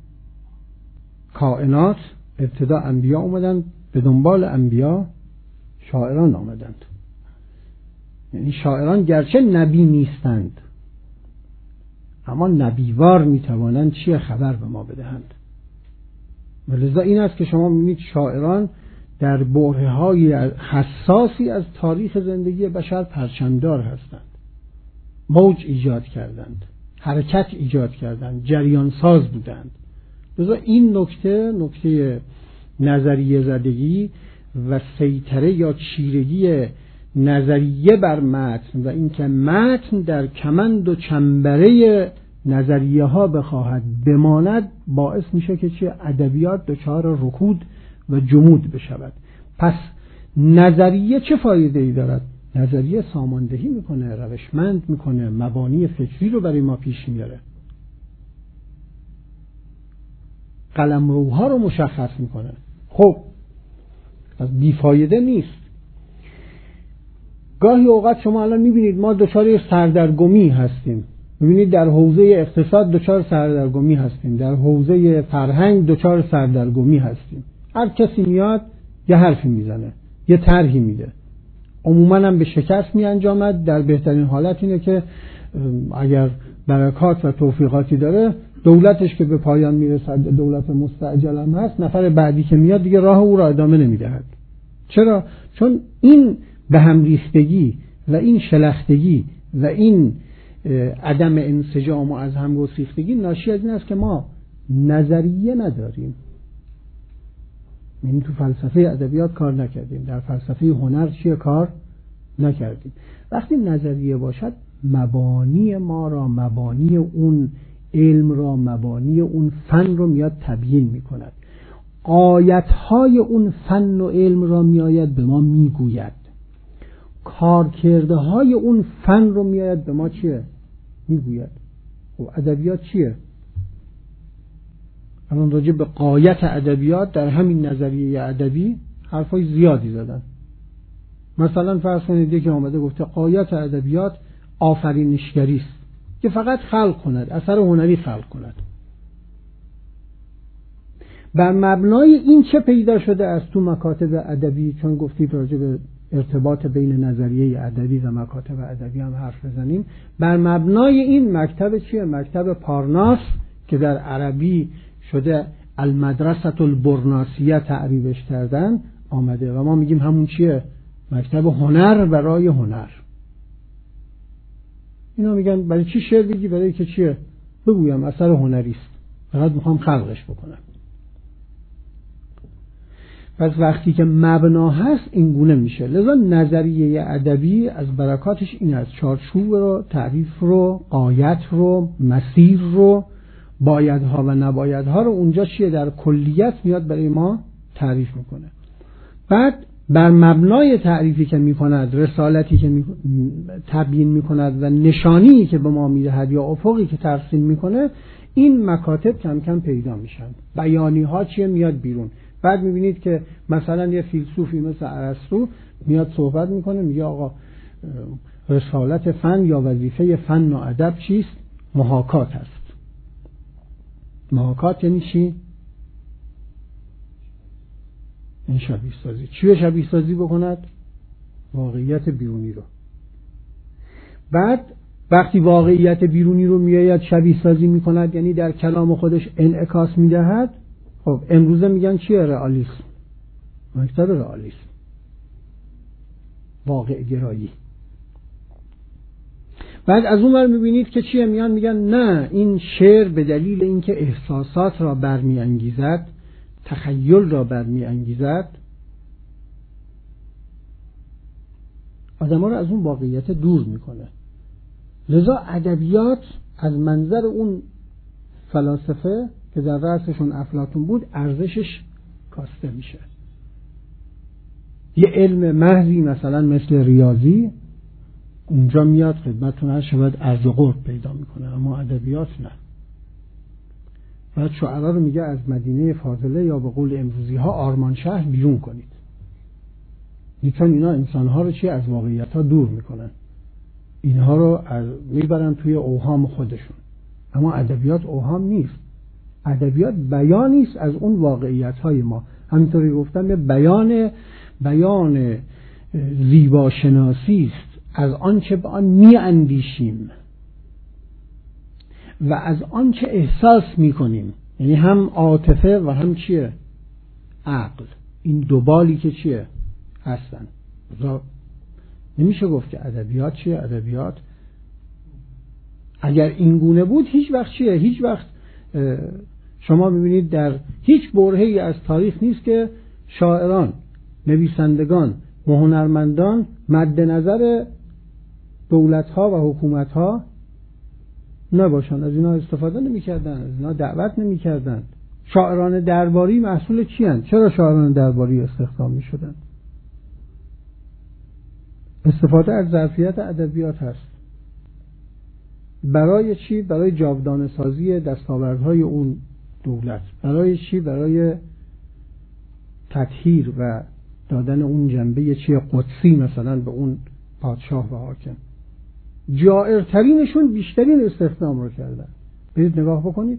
کائنات، ابتدا انبیا اومدن، به دنبال انبیا شاعران آمدند. یعنی شاعران گرچه نبی نیستند اما نبیوار میتوانند چیه خبر به ما بدهند. ولذا این است که شما میبینید شاعران در برهه‌های حساسی از تاریخ زندگی بشر پرچمدار هستند. موج ایجاد کردند، حرکت ایجاد کردند، جریان ساز بودند. لذا این نکته نکته نظریه زدگی و سیطره یا چیرگی نظریه بر متن و اینکه متن در کمند و چنبره نظریه ها بخواهد بماند باعث میشه که چه ادبیات دچار رکود و جمود بشود. پس نظریه چه فایده ای دارد؟ نظریه ساماندهی میکنه، روشمند میکنه، مبانی فکری رو برای ما پیش میاره، قلمروها رو مشخص میکنه. خب از بیفایده نیست. گاهی اوقات شما الان میبینید ما دچار سردرگمی هستیم. میبینید در حوزه اقتصاد دچار سردرگمی هستیم، در حوزه فرهنگ دچار سردرگمی هستیم. هر کسی میاد یه حرفی میزنه، یه طرحی میده، عموما هم به شکست میانجامد. در بهترین حالت اینه که اگر برکات و توفیقاتی داره دولتش که به پایان میرسد، دولت مستعجل هم هست، نفر بعدی که میاد دیگه راه او را ادامه نمیدهد. چرا؟ چون این به هم ریختگی و این شلختگی و این عدم انسجام و از هم گسیختگی ناشی از این است که ما نظریه نداریم. یعنی تو فلسفه ادبیات کار نکردیم، در فلسفه هنر چیه کار نکردیم. وقتی نظریه باشد مبانی ما را، مبانی اون علم را، مبانی اون فن رو میاد تبیین میکند. آیتهای اون فن و علم را میآید به ما میگوید، کارکرده های اون فن رو میآید به ما چیه میگوید. خب ادبیات چیه؟ الان راجع به غایت ادبیات در همین نظریه ادبی حرفای زیادی زدن. مثلا فرض کنید یکی آمده گفته غایت ادبیات آفرینشگری است که فقط خلق کند، اثر هنری خلق کند. بر مبنای این چه پیدا شده از تو مکاتب ادبی؟ چون گفتید راجع به ارتباط بین نظریه ادبی و مکاتب ادبی هم حرف بزنیم. بر مبنای این مکتب چیه؟ مکتب پارناس که در عربی شده المدرسة البرناسیه تعریفش کردن آمده و ما میگیم همون چیه؟ مکتب هنر برای هنر. اینا میگن برای چی شعر بگی؟ برای که چیه؟ بگویم اثر هنری است، فقط میخوام خلقش بکنم. پس وقتی که مبنا هست این گونه میشه. لذا نظریه ادبی از برکاتش این است، چارچوب رو، تعریف رو، غایت رو، مسیر رو، بایدها و نبایدها رو اونجا چیه در کلیت میاد برای ما تعریف میکنه. بعد بر مبنای تعریفی که میکند، رسالتی که می... تبیین میکند و نشانی که به ما میدهد یا افقی که ترسیم میکنه، این مکاتب کم کم پیدا میشن. بیانی ها چیه میاد بیرون. بعد میبینید که مثلا یه فیلسوفی مثل ارسطو میاد صحبت میکنه، میگه آقا رسالت فن یا وظیفه فن و ادب چیست؟ محاکات هست. محاکات یعنی چی؟ این شبیه سازی. چی رو شبیه سازی بکند؟ واقعیت بیرونی رو. بعد وقتی واقعیت بیرونی رو میآید شبیه سازی میکند، یعنی در کلام خودش انعکاس میدهد. خب امروزه میگن چیه؟ رئالیسم. مکتب رئالیسم، واقع گرایی. بعد از اون ور میبینید که چیه؟ میان میگن نه، این شعر به دلیل اینکه احساسات را برمی انگیزد، تخیل را برمی انگیزد، آدم ها را از اون واقعیت دور میکنه. لذا ادبیات از منظر اون فلاسفه که در رأسشون افلاطون بود ارزشش کاسته میشه. یه علم محضی مثلا مثل ریاضی اونجا میاد خدمتتون هر شود ارج و قرب پیدا میکنه، اما ادبیات نه. بعد شعرا رو میگه از مدینه فاضله یا به قول امروزی ها آرمان شهر بیرون کنید. چون اینا انسانها رو چی از واقعیت ها دور میکنن، اینها رو از میبرن توی اوهام خودشون. اما ادبیات اوهام نیست، ادبیات بیانی است از اون واقعیت های ما. همینطوری گفتم بیان بیان زیبا شناسی است از آنچه به آن می اندیشیم و از آنچه احساس می کنیم، یعنی هم عاطفه و هم چیه؟ عقل. این دو بالی که چیه؟ هستن. نمیشه گفت که ادبیات چیه؟ ادبیات اگر این گونه بود هیچ وقت چیه؟ هیچ وقت شما میبینید در هیچ برهه‌ای از تاریخ نیست که شاعران، نویسندگان و هنرمندان مد نظر دولت‌ها و حکومت‌ها نباشن، از اینا استفاده نمی‌کردن، از اینا دعوت نمی‌کردن. شاعران درباری محصول چی هستند؟ چرا شاعران درباری استخدام می‌شدن؟ استفاده از ظرفیت ادبیات هست. برای چی؟ برای جاودانه سازی دستاوردهای اون دولت. برای چی؟ برای تطهیر و دادن اون جنبه چی قدسی مثلا به اون پادشاه و حاکم. جائرترینشون بیشترین استخدام رو کردن. برید نگاه بکنید.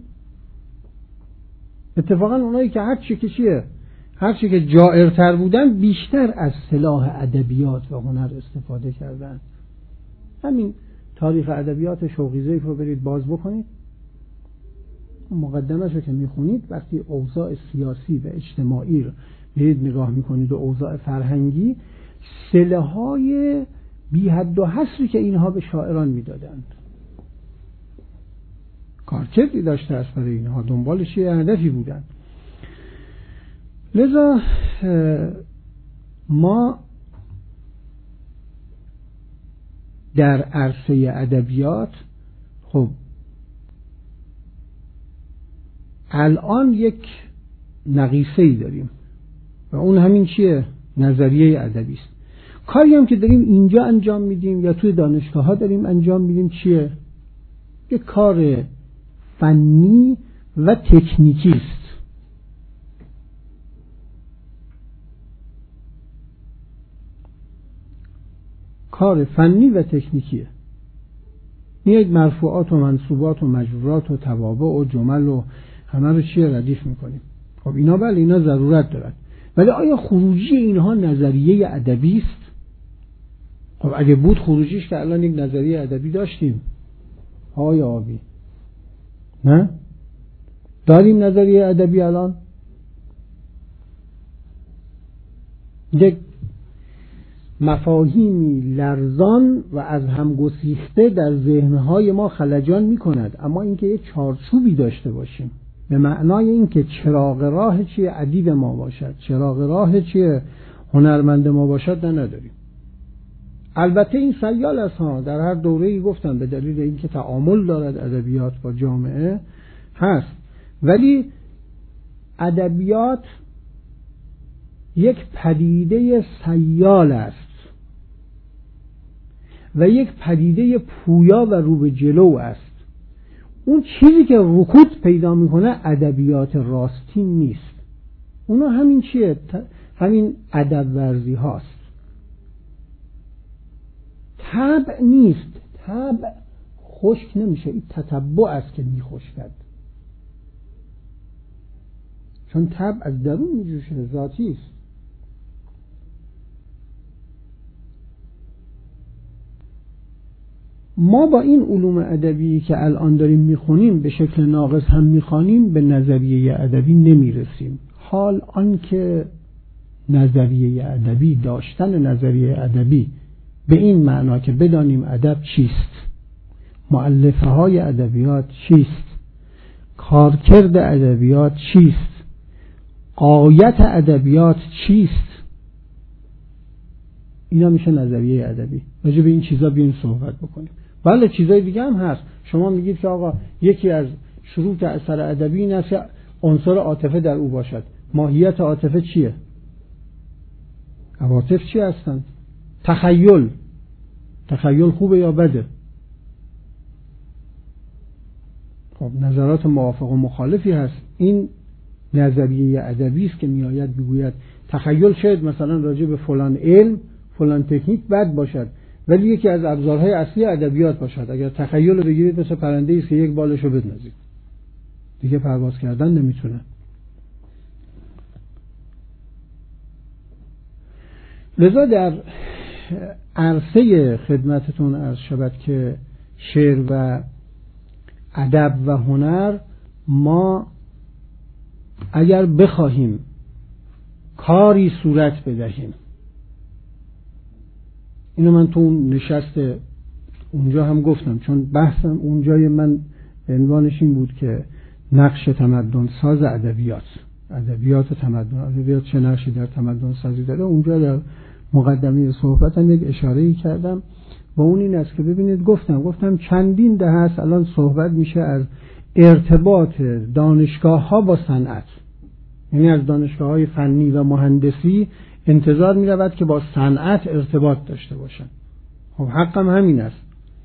اتفاقا اونایی که هر چی که چیه هر چی که جائرتر بودن بیشتر از سلاح ادبیات و هنر استفاده کردن. همین تاریخ ادبیات شوقی ضیف رو برید باز بکنید، مقدمه‌اش رو که میخونید، وقتی اوضاع سیاسی و اجتماعی رو برید نگاه میکنید و اوضاع فرهنگی، سلاح‌های بی حد و حصری که اینها به شاعران میدادند، کارکردی داشته است برای اینها، دنبالش یه هدفی بودن. لذا ما در عرصه ادبیات خب الان یک نقیصه‌ای داریم و اون همین چیه؟ نظریه ادبی است. کاری هم که داریم اینجا انجام میدیم یا توی دانشگاه ها داریم انجام میدیم چیه؟ یک کار فنی و تکنیکی است. کار فنی و تکنیکیه. میاد مرفوعات و منصوبات و مجرورات و توابع و جمل و همه رو چیه ردیف میکنیم. خب اینا بله اینا ضرورت دارد، ولی آیا خروجی اینها نظریه ادبی است؟ خب اگه بود خروجیش که الان یک نظریه ادبی داشتیم. آقای آبی نه؟ داریم نظریه ادبی الان؟ یک مفاهیمی لرزان و از هم گسیخته در ذهنهای ما خلجان می کند، اما اینکه یک چارچوبی داشته باشیم به معنای اینکه چراغ راه چیه ادیب ما باشد، چراغ راه چیه هنرمند ما باشد، نه نداریم. البته این سیال است ها، در هر دوره‌ای گفتم به دلیل اینکه تعامل دارد ادبیات با جامعه هست، ولی ادبیات یک پدیده سیال است و یک پدیده پویا و رو به جلو است. اون چیزی که رکود پیدا میکنه ادبیات راستین نیست، اونا همین چیه؟ همین ادب ورزی هاست. طبع نیست، طبع خشک نمیشه، این تتبع است که میخشکد، چون طبع از درون میجوشه، ذاتی است. ما با این علوم ادبی که الان داریم میخونیم به شکل ناقص هم میخوانیم به نظریه ادبی نمیرسیم. حال آنکه نظریه ادبی، داشتن نظریه ادبی به این معنا که بدانیم ادب چیست، مؤلفه های ادبیات چیست، کارکرد ادبیات چیست، غایت ادبیات چیست، اینا میشه نظریه ادبی. راجع به این چیزا بیاین صحبت بکنیم. بله چیزای دیگه هم هست. شما میگید که آقا یکی از شروط اثر ادبی این است که عنصر عاطفه در او باشد. ماهیت عاطفه چیه؟ عواطف چی هستن؟ تخیل. تخیل خوبه یا بده؟ خب نظرات موافق و مخالفی هست. این نظریه ادبی است که میآید بگوید تخیل شاید مثلا راجع به فلان علم، فلان تکنیک بد باشد، ولی یکی از ابزارهای اصلی ادبیات باشد. اگر تخیل رو بگیرید مثل پرنده است که یک بالشو بندازید، دیگه پرواز کردن نمیتونه. لذا در عرصه خدمتتون عرض شود که شعر و ادب و هنر، ما اگر بخواهیم کاری صورت بدهیم، اینو من تو اون نشست اونجا هم گفتم، چون بحثم اونجای من عنوانش این بود که نقش تمدن ساز ادبیات، ادبیات تمدن، ادبیات چه نقشی در تمدن سازی داره. اونجا در مقدمه صحبتم یک اشاره‌ای کردم و اون این است که ببینید گفتم گفتم چندین دهه است الان صحبت میشه از ارتباط دانشگاه‌ها با صنعت، یعنی از دانشگاه‌های فنی و مهندسی انتظار می رود که با صنعت ارتباط داشته باشن. خب حقم همین است.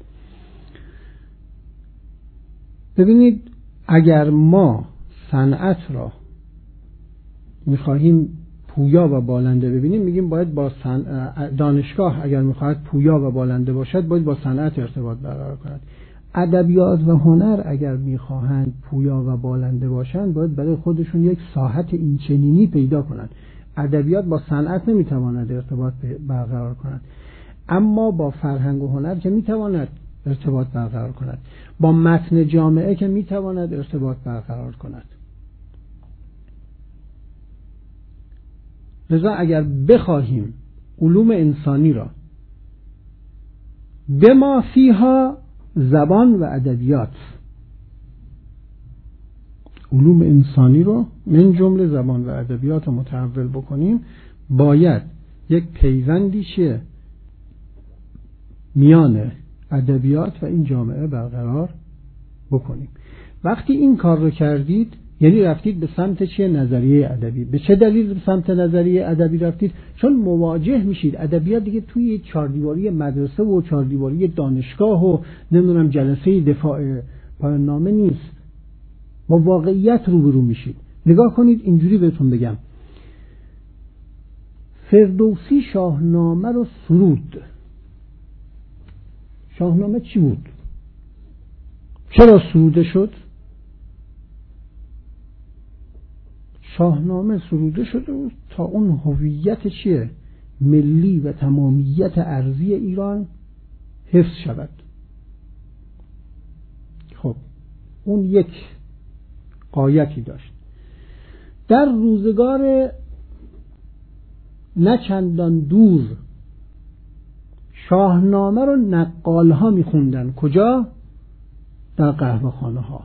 ببینید اگر ما صنعت را می‌خواهیم پویا و بالنده ببینیم، میگیم باید با دانشگاه اگر می‌خواهد پویا و بالنده باشد باید با صنعت ارتباط برقرار کند. ادبیات و هنر اگر می‌خواهند پویا و بالنده باشند باید برای خودشون یک ساحت اینچنینی پیدا کنند. ادبیات با صنعت نمیتواند ارتباط برقرار کند، اما با فرهنگ و هنر که میتواند ارتباط برقرار کند، با متن جامعه که میتواند ارتباط برقرار کند. لذا اگر بخواهیم علوم انسانی را به ما فیها زبان و ادبیات، علوم انسانی رو من جمله زبان و ادبیات رو متحول بکنیم، باید یک پیوندی چیه میان ادبیات و این جامعه برقرار بکنیم. وقتی این کار رو کردید یعنی رفتید به سمت چیه؟ نظریه ادبی. به چه دلیل به سمت نظریه ادبی رفتید؟ چون مواجه میشید ادبیات دیگه توی چهار دیواری مدرسه و چهار دیواری دانشگاه و نمیدونم جلسه دفاع پایان نامه نیست، با واقعیت روبرو میشید. نگاه کنید اینجوری بهتون بگم، فردوسی شاهنامه رو سرود. شاهنامه چی بود؟ چرا سروده شد؟ شاهنامه سروده شده بود تا اون هویت چیه؟ ملی و تمامیت ارضی ایران حفظ شود. خب اون یک غایتی داشت. در روزگار نه چندان دور شاهنامه رو نقال ها میخوندن. کجا؟ در قهوه خانه ها.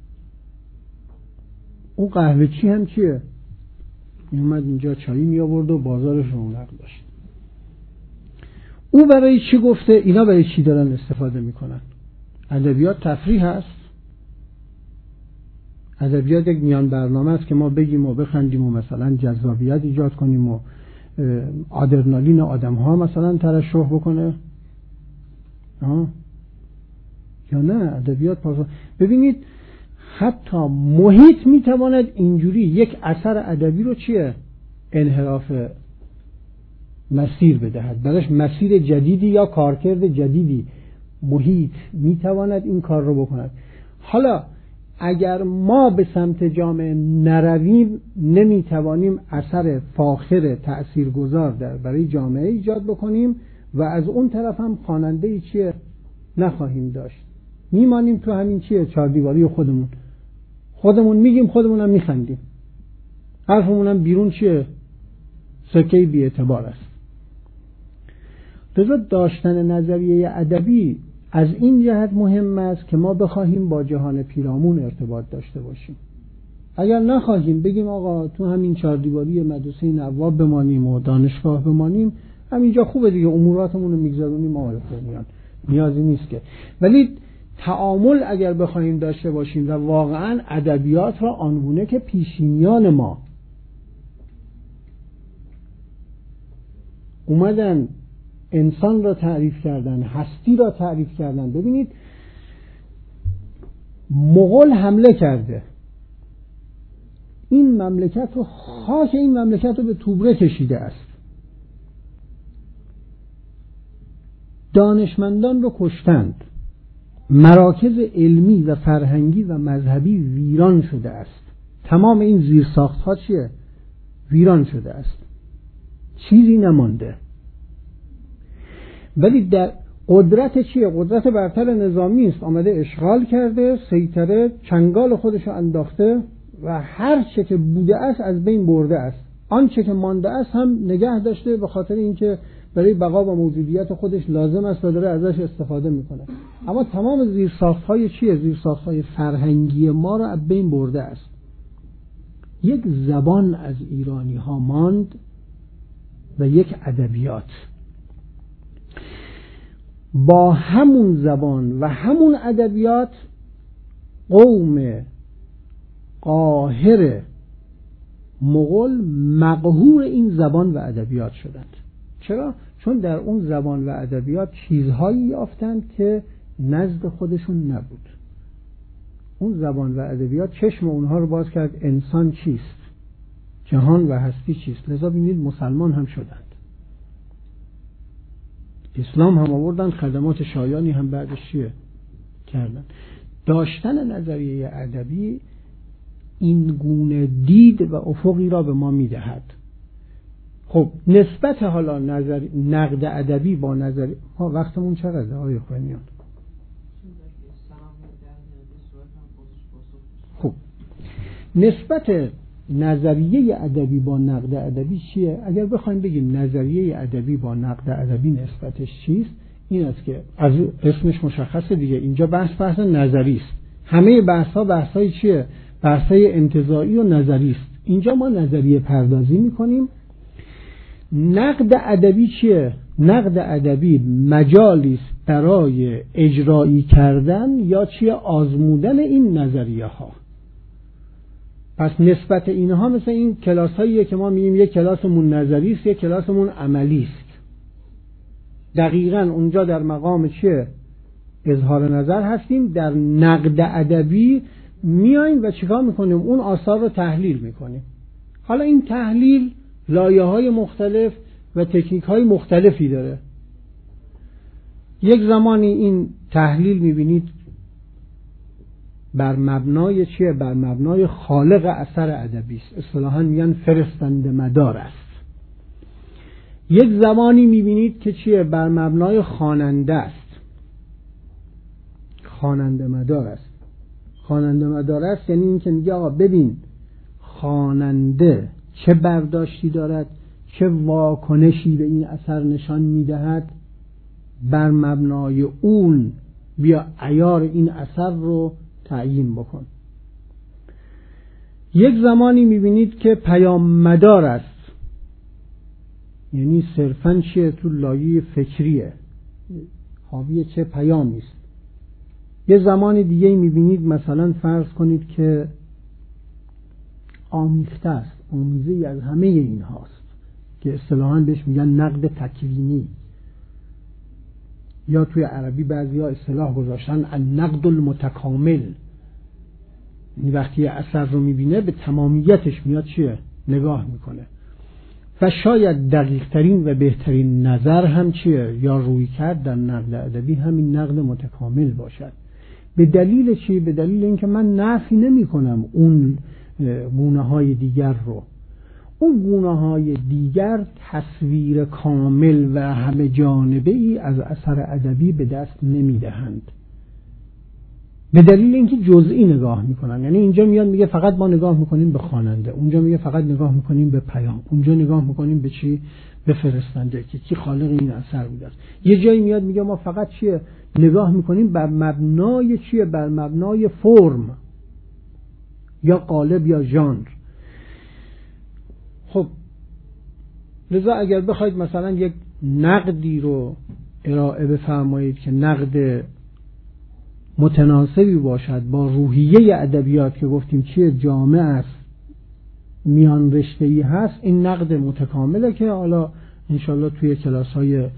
اون قهوه چی هم چیه؟ این اومد اینجا چایی می آورد و بازارش رونق داشت. او برای چی گفته؟ اینا برای چی دارن استفاده میکنن؟ ادبیات تفریح هست. ادبیات یک میان برنامه است که ما بگیم و بخندیم و مثلا جذابیت ایجاد کنیم و آدرنالین آدم ها مثلا ترشح بکنه. آه. یا نه ادبیات پاسا. ببینید حتی محیط میتواند اینجوری یک اثر ادبی رو چیه؟ انحراف مسیر بدهد، براش مسیر جدیدی یا کارکرد جدیدی. محیط میتواند این کار رو بکند. حالا اگر ما به سمت جامعه نرویم نمیتوانیم اثر فاخر تأثیرگذار در برای جامعه ایجاد بکنیم و از اون طرف هم خواننده چیه؟ نخواهیم داشت، میمانیم تو همین چیه چهار دیواری خودمون، خودمون میگیم خودمون هم میخندیم، حرفمون هم بیرون چیه سکه بی اعتبار است. لذا داشتن نظریه ادبی از این جهت مهم است که ما بخواهیم با جهان پیرامون ارتباط داشته باشیم. اگر نخواهیم بگیم آقا تو همین چهار دیواری مدرسه نواب بمانیم و دانشگاه بمانیم، همینجا خوبه دیگه، اموراتمون رو میگذرونیم آقای خونیان، نیازی نیست که. ولی تعامل اگر بخواهیم داشته باشیم و واقعا ادبیات را آنگونه که پیشینیان ما اومدن انسان را تعریف کردن، هستی را تعریف کردن. ببینید مغول حمله کرده، این مملکت رو، خاک این مملکت رو به توبره کشیده است، دانشمندان رو کشتند، مراکز علمی و فرهنگی و مذهبی ویران شده است، تمام این زیرساخت ها چیه؟ ویران شده است، چیزی نمانده. ولی در قدرت چیه؟ قدرت برتر نظامی است، آمده اشغال کرده، سیطره چنگال خودشو انداخته و هر چه که بوده است از بین برده است، آنچه که مانده است هم نگه داشته به خاطر اینکه برای بقا و موجودیت خودش لازم است و داره ازش استفاده میکنه. اما تمام زیرساخت‌های چیه؟ زیرساخت‌های فرهنگی ما را از بین برده است. یک زبان از ایرانی ها ماند و یک ادبیات. با همون زبان و همون ادبیات قوم قاهر مغول مقهور این زبان و ادبیات شدند. چرا؟ چون در اون زبان و ادبیات چیزهایی یافتند که نزد خودشون نبود. اون زبان و ادبیات چشم اونها رو باز کرد انسان چیست، جهان و هستی چیست. لذا ببینید مسلمان هم شدند، اسلام هم آوردن، خدمات شایانی هم بعدش چیه کردن. داشتن نظریه ادبی این گونه دید و افقی را به ما میدهد. خب نسبت حالا نظر نقد ادبی با نظر ما وقتمون چقدره آقای خونیان؟ خب نسبت نظریه ادبی با نقد ادبی چیه؟ اگر بخوایم بگیم نظریه ادبی با نقد ادبی نسبتش چیست، این است که از اسمش مشخصه دیگه، اینجا بحث بحث نظری است. همه بحث ها بحث های چیه؟ بحث های انتزاعی و نظری است. اینجا ما نظریه پردازی میکنیم. نقد ادبی چیه؟ نقد ادبی مجالی است برای اجرایی کردن یا چیه؟ آزمودن این نظریه ها. پس نسبت اینها مثل این کلاس هاییه که ما میگیم یک کلاسمون نظری است، یک کلاسمون عملی است. دقیقاً اونجا در مقام چیه؟ اظهار نظر هستیم. در نقد ادبی میایم و چیکار میکنیم؟ اون آثار رو تحلیل میکنیم. حالا این تحلیل لایه‌های مختلف و تکنیک‌های مختلفی داره. یک زمانی این تحلیل میبینید بر مبنای چیه؟ بر مبنای خالق اثر ادبی است، اصطلاحاً میگن فرستنده مدار است. یک زمانی میبینید که چیه؟ بر مبنای خواننده است، خواننده مدار است. خواننده مدار است یعنی این که میگه آقا ببین خواننده چه برداشتی دارد، چه واکنشی به این اثر نشان میدهد، بر مبنای اون بیا عیار این اثر رو تعیین بکن. یک زمانی میبینید که پیام مدار است، یعنی صرفاً چیه؟ تو لایه فکریه، حاوی چه پیامی است. یک زمانی دیگه میبینید مثلا فرض کنید که آمیخته است، آمیزه‌ای از همه این هاست که اصطلاحاً بهش میگن نقد تکوینی، یا توی عربی بعضی ها اصطلاح گذاشتن النقد المتکامل. این وقتی اثر رو میبینه به تمامیتش میاد چیه؟ نگاه میکنه. و شاید دقیق ترین و بهترین نظر هم چیه؟ یا روی کرد در نقد ادبی همین نقد متکامل باشد. به دلیل چی؟ به دلیل اینکه من نفی نمی کنم اون گونه های دیگر رو، اون گونه‌های دیگر تصویر کامل و همه جانبه‌ای از اثر ادبی به دست نمی‌دهند، به دلیل اینکه جزئی نگاه میکنن. یعنی اینجا میاد میگه فقط ما نگاه میکنیم به خواننده، اونجا میگه فقط نگاه میکنیم به پیام، اونجا نگاه میکنیم به چی؟ به فرستنده که کی خالق این اثر بوده است. یه جایی میاد میگه ما فقط چیه نگاه میکنیم بر مبنای چیه؟ بر مبنای فرم یا قالب یا ژانر. خب لذا اگر بخواید مثلا یک نقدی رو ارائه بفرمایید که نقد متناسبی باشد با روحیه ادبیات که گفتیم چیه؟ جامع است، میان رشته‌ای هست، این نقد متکامله که حالا انشالله توی کلاس‌های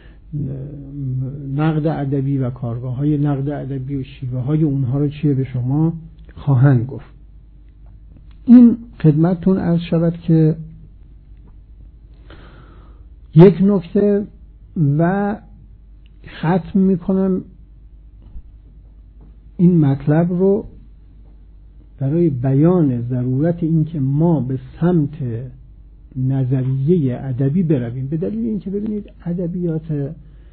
نقد ادبی و کارگاه‌های نقد ادبی و شیوه‌های اونها رو چیه به شما خواهند گفت. این خدمتتون عرض شود که یک نکته و ختم میکنم این مطلب رو برای بیان ضرورت این که ما به سمت نظریه ادبی برویم، به دلیل اینکه ببینید ادبیات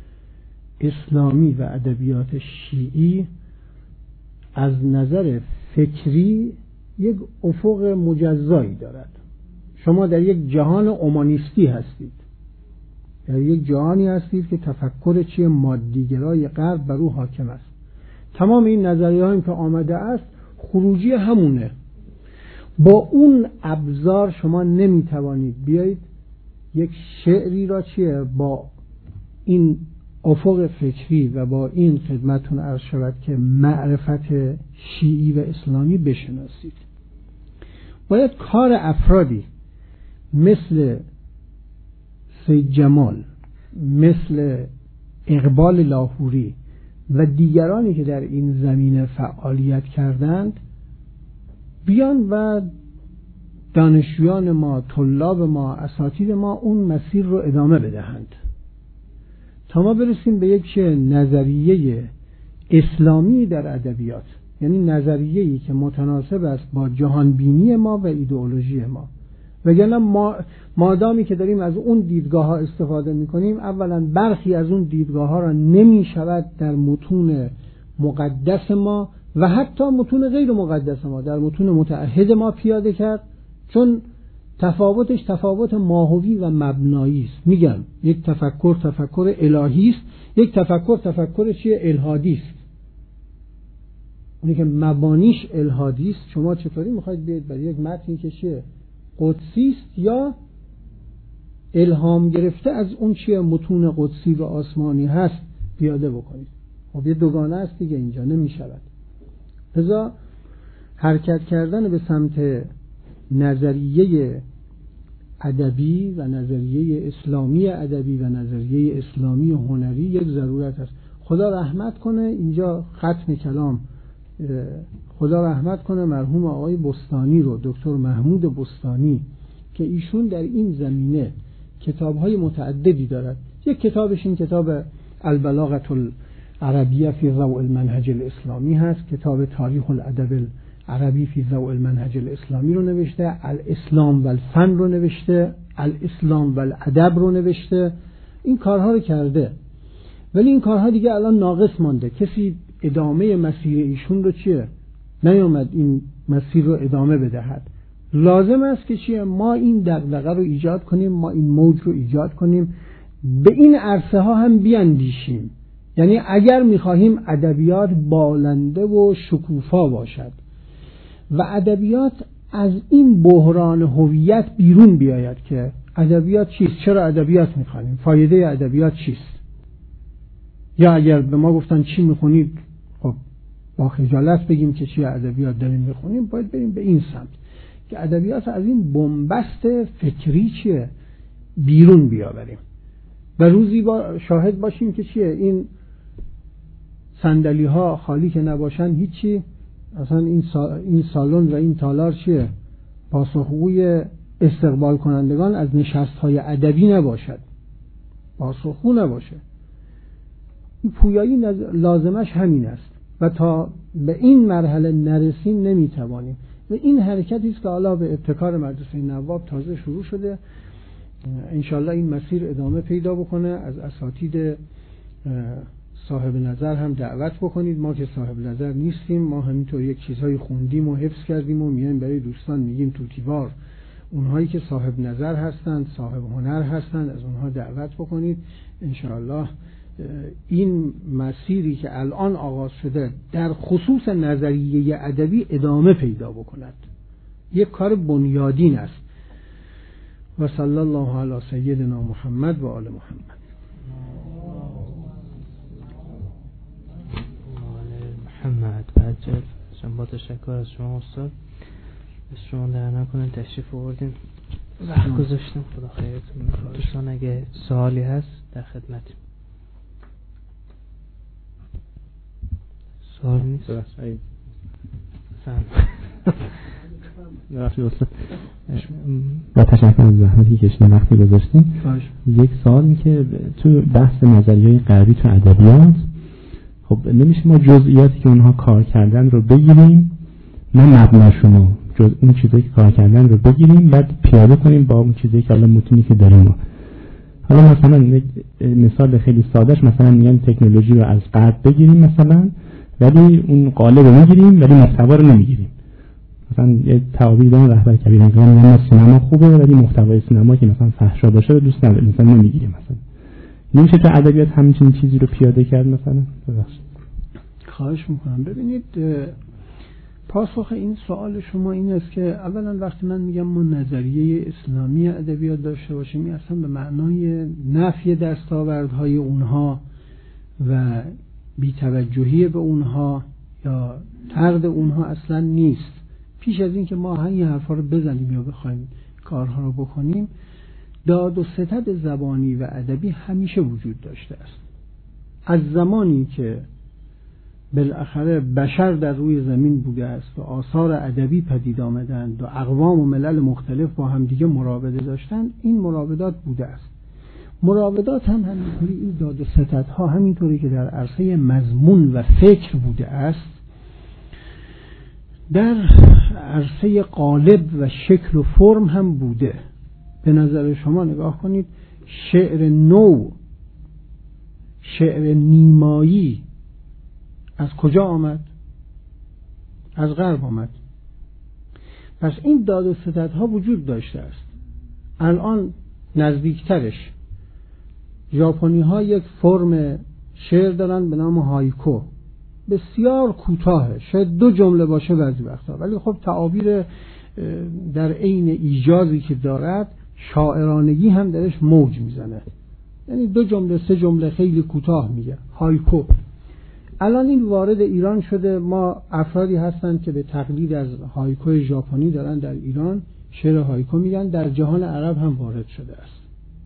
اسلامی و ادبیات شیعی از نظر فکری یک افق مجزایی دارد. شما در یک جهان اومانیستی هستید، در یک جهانی هستید که تفکر چیه؟ مادیگرای غرب بر او حاکم است. تمام این نظریه‌هایی که آمده است خروجی همونه. با اون ابزار شما نمیتوانید بیایید یک شعری را چیه با این افق فکری و با این خدمتون عرض شود که معرفت شیعی و اسلامی بشناسید. باید کار افرادی مثل سید جمال، مثل اقبال لاهوری و دیگرانی که در این زمینه فعالیت کردند بیان و دانشجویان ما، طلاب ما، اساتید ما اون مسیر رو ادامه بدهند تا ما برسیم به یک نظریه اسلامی در ادبیات، یعنی نظریه‌ای که متناسب است با جهان بینی ما و ایدئولوژی ما. وگرنه ما مادامی که داریم از اون دیدگاه ها استفاده میکنیم، اولا برخی از اون دیدگاه ها را نمی شود در متون مقدس ما و حتی متون غیر مقدس ما، در متون متعهد ما پیاده کرد، چون تفاوتش تفاوت ماهوی و مبنایی است. میگم یک تفکر تفکر الهی است، یک تفکر تفکر چیه؟ الهادی است. اونی که مبانیش الهادی است، شما چطوری میخواید بیاید برای یک متنی که چیه؟ قدسی است یا الهام گرفته از اون چیه متون قدسی و آسمانی هست پیاده بکنید؟ خب یه دوگانه است دیگه، اینجا نمیشود. لذا حرکت کردن به سمت نظریه ادبی و نظریه اسلامی ادبی و نظریه اسلامی هنری یک ضرورت است. خدا رحمت کنه، اینجا ختم کلام، خدا رحمت کنه مرحوم آقای بستانی رو، دکتر محمود بستانی، که ایشون در این زمینه کتاب‌های متعددی دارد. یک کتابش این کتاب البلاغة العربیه فی ضوء المنهج الاسلامی هست، کتاب تاریخ الادب العربی فی ضوء المنهج الاسلامی رو نوشته، الاسلام و الفن رو نوشته، الاسلام و الادب رو نوشته. این کارها رو کرده، ولی این کارها دیگه الان ناقص مانده. کسی ادامه مسیر ایشون رو چیه؟ نیامد این مسیر رو ادامه بدهد. لازم است که چیه؟ ما این دغدغه رو ایجاد کنیم، ما این موج رو ایجاد کنیم، به این عرصه ها هم بیاندیشیم. یعنی اگر میخواهیم ادبیات بالنده و شکوفا باشد و ادبیات از این بحران هویت بیرون بیاید که ادبیات چیست؟ چرا ادبیات میخوانیم؟ فایده ادبیات چیست؟ یا اگر به ما گفتن چی میخونید، خب با خجالت بگیم که چی ادبیات داریم میخونیم. باید بریم به این سمت که ادبیات از این بنبست فکری چیه بیرون بیاوریم و روزی با شاهد باشیم که چیه این صندلی ها خالی که نباشن هیچی، اصلا این سا... این سالن و این تالار چیه پاسخگوی استقبال کنندگان از نشست های ادبی نباشد، پاسخگو نباشه. این پویایی نز... لازمش همین است و تا به این مرحله نرسیم نمیتوانیم. و این حرکتی است که حالا به ابتکار مدرسه نواب تازه شروع شده. انشالله این مسیر ادامه پیدا بکنه. از اساتید صاحب نظر هم دعوت بکنید. ما که صاحب نظر نیستیم، ما همینطور یک چیزهای خوندیم و حفظ کردیم و میایم برای دوستان میگیم توتیوار. اونهایی که صاحب نظر هستند، صاحب هنر هستند، از اونها دعوت بکنید. انشاءالله این مسیری که الان آغاز شده در خصوص نظریه ادبی ادامه پیدا بکند. یک کار بنیادین است. و صلی الله علی سیدنا محمد و آل محمد. محمد بجل شما با تشکر از شما استاد، شما در نکنن تشریف آوردین، وقت گذاشتیم. خدا خیرتون میکنه. دوستان اگه سوالی هست در خدمتیم. سوال نیست؟ با تشکر از زحمتی که کشیدین وقتی گذاشتین. یک سوالی که تو بحث نظریه‌های غربی تو ادبیات، خب نمیشه ما جزئیاتی که اونها کار کردن رو بگیریم، نه مبناشونو، جز اون چیزایی که کار کردن رو بگیریم بعد پیاده کنیم با اون چیزایی که حالا متونی که داریم. حالا مثلا مثال خیلی سادهش، مثلا میگن تکنولوژی رو از غرب بگیریم مثلا، ولی اون قالب رو میگیریم ولی محتوا رو نمیگیریم. مثلا یه تعابیر دارن رهبر کبیر میگن میگن سینما خوبه ولی محتوای سینما که مثلا فحشا باشه رو دوست نداریم، مثلا نمیگیریم. مثلا نمیشه تو ادبیات همین چیزی رو پیاده کرد مثلا؟ ببخشید. خواهش میکنم. ببینید پاسخ این سوال شما این است که اولا وقتی من میگم ما نظریه اسلامی ادبیات داشته باشیم، این اصلا به معنای نفی دستاوردهای اونها و بی‌توجهی به اونها یا طرد اونها اصلا نیست. پیش از این که ما همین حرفا رو بزنیم یا بخوایم کارها رو بکنیم، داد و ستد زبانی و ادبی همیشه وجود داشته است. از زمانی که بالاخره بشر در روی زمین بوده است و آثار ادبی پدید آمدند و اقوام و ملل مختلف با همدیگه مراوده داشتند، این مراودات بوده است. مراودات هم همینطوری، این داد و ستدها همینطوری که در عرصه مضمون و فکر بوده است، در عرصه قالب و شکل و فرم هم بوده. به نظر شما نگاه کنید، شعر نو، شعر نیمایی از کجا آمد؟ از غرب آمد. پس این داد و ستدها وجود داشته است. الان نزدیکترش ژاپنی ها یک فرم شعر دارن به نام هایکو، بسیار کوتاهه، شاید دو جمله باشه بعضی وقتا، ولی خب تعابیر در عین ایجازی که دارد شاعرانگی هم درش موج میزنه. یعنی دو جمله سه جمله خیلی کوتاه میگه هایکو. الان این وارد ایران شده. ما افرادی هستند که به تقلید از هایکو ژاپنی دارن در ایران شعر هایکو میگن. در جهان عرب هم وارد شده است.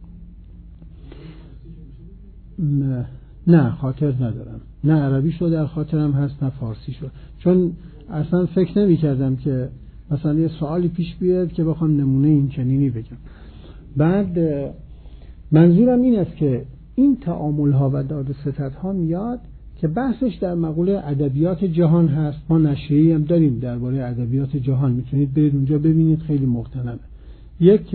نه خاطر ندارم، نه عربی شو در خاطرم هست نه فارسی شو، چون اصلا فکر نمی کردم که مثلا یه سوالی پیش بیاد که بخوام نمونه این چنینی بگم. بعد منظورم این است که این تعامل ها و داد و ستد ها میاد که بحثش در مقوله ادبیات جهان هست. ما نشریه‌ای هم داریم درباره ادبیات جهان، میتونید برید اونجا ببینید، خیلی محترمه. یک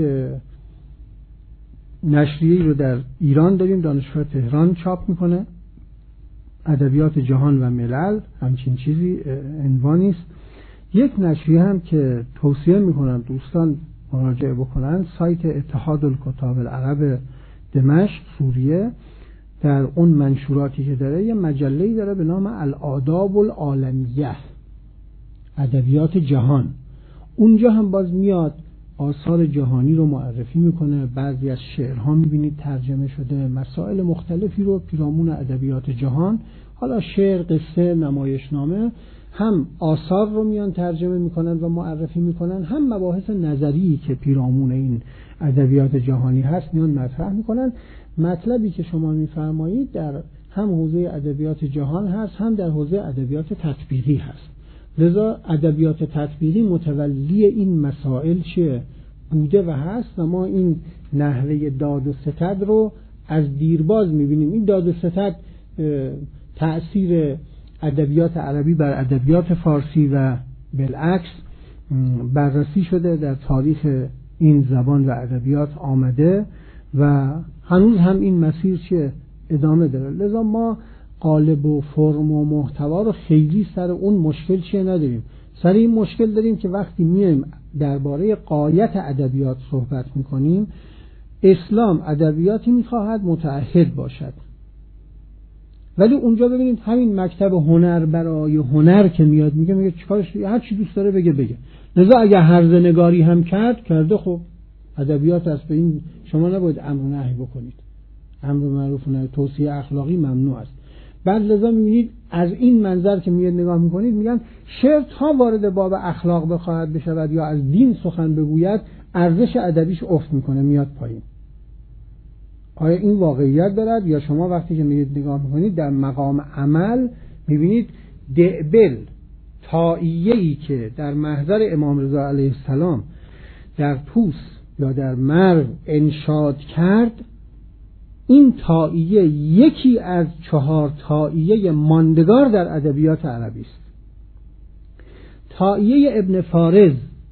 نشریه‌ای رو در ایران داریم، دانشگاه تهران چاپ میکنه، ادبیات جهان و ملل، همچین چیزی عنوانی است. یک نشریه هم که توصیه میکنم دوستان مراجعه بکنن، سایت اتحاد الکتاب العرب دمشق سوریه، در اون منشوراتی که داره یه مجله‌ای داره به نام الآداب العالمیه، ادبیات جهان. اونجا هم باز میاد آثار جهانی رو معرفی میکنه، بعضی از شعرها میبینید ترجمه شده، مسائل مختلفی رو پیرامون ادبیات جهان، حالا شعر، قصه، نمایشنامه، هم آثار رو میان ترجمه میکنن و معرفی میکنن، هم مباحث نظری که پیرامون این ادبیات جهانی هست میان مطرح میکنن. مطلبی که شما میفرمایید در هم حوزه ادبیات جهان هست، هم در حوزه ادبیات تطبیقی هست. لذا ادبیات تطبیقی متولی این مسائل چه بوده و هست و ما این نحوه داد و ستد رو از دیرباز میبینیم. این داد و ستد تأثیر ادبیات عربی بر ادبیات فارسی و بالعکس بررسی شده، در تاریخ این زبان و ادبیات آمده و هنوز هم این مسیر چه ادامه داره. لذا ما قالب و فرم و محتوا رو خیلی سر اون مشکل چیه نداریم. سر این مشکل داریم که وقتی میایم درباره غایت ادبیات صحبت میکنیم، اسلام ادبیاتی میخواهد متعهد باشد، ولی اونجا ببینید همین مکتب هنر برای هنر که میاد میگه میگه چیکارش، هر چی دوست داره بگه بگه. لذا اگه هرزه نگاری هم کرد کرده، خب ادبیات است، به این شما نباید امر و نهی بکنید، امر معروف و نهی، توصیه اخلاقی ممنوع است. بعد لذا میبینید از این منظر که میاد نگاه میکنید میگن شعر تا وارد باب اخلاق بخواهد بشود یا از دین سخن بگوید ارزش ادبیش افت میکنه، میاد پایین. آیا این واقعیت دارد؟ یا شما وقتی که میاد نگاه میکنید در مقام عمل میبینید دعبل طائیه‌ای که در محضر امام رضا علیه السلام در طوس یا در مرو انشاد کرد، این طائیه یکی از چهار طائیه ماندگار در ادبیات عربی است. طائیه ابن فارز،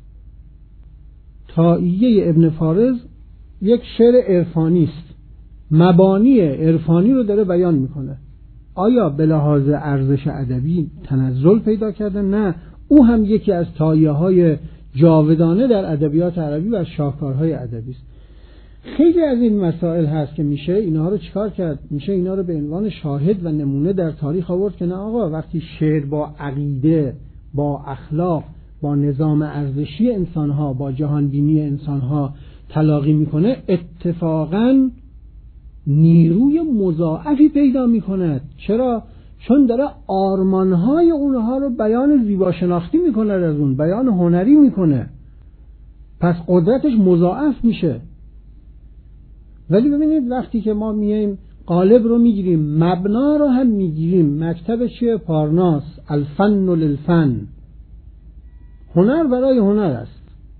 طائیه ابن فارز یک شعر عرفانی است، مبانی عرفانی رو داره بیان میکنه. آیا به لحاظ ارزش ادبی تنزل پیدا کرده؟ نه، او هم یکی از طائیه های جاودانه در ادبیات عربی و شاهکارهای ادبی است. خیلی از این مسائل هست که میشه اینها رو چیکار کرد؟ میشه اینا رو به عنوان شاهد و نمونه در تاریخ آورد که نه آقا، وقتی شعر با عقیده، با اخلاق، با نظام ارزشی انسانها، با جهانبینی انسانها تلاقی میکنه، اتفاقاً نیروی مضاعفی پیدا میکند. چرا؟ چون داره آرمانهای اونها رو بیان زیباشناختی میکنه، از اون بیان هنری میکنه، پس قدرتش مضاعف میشه. ولی ببینید وقتی که ما میایم قالب رو میگیریم، مبنا رو هم میگیریم، مکتب چیه؟ پارناس، الفن للفن، هنر برای هنر است.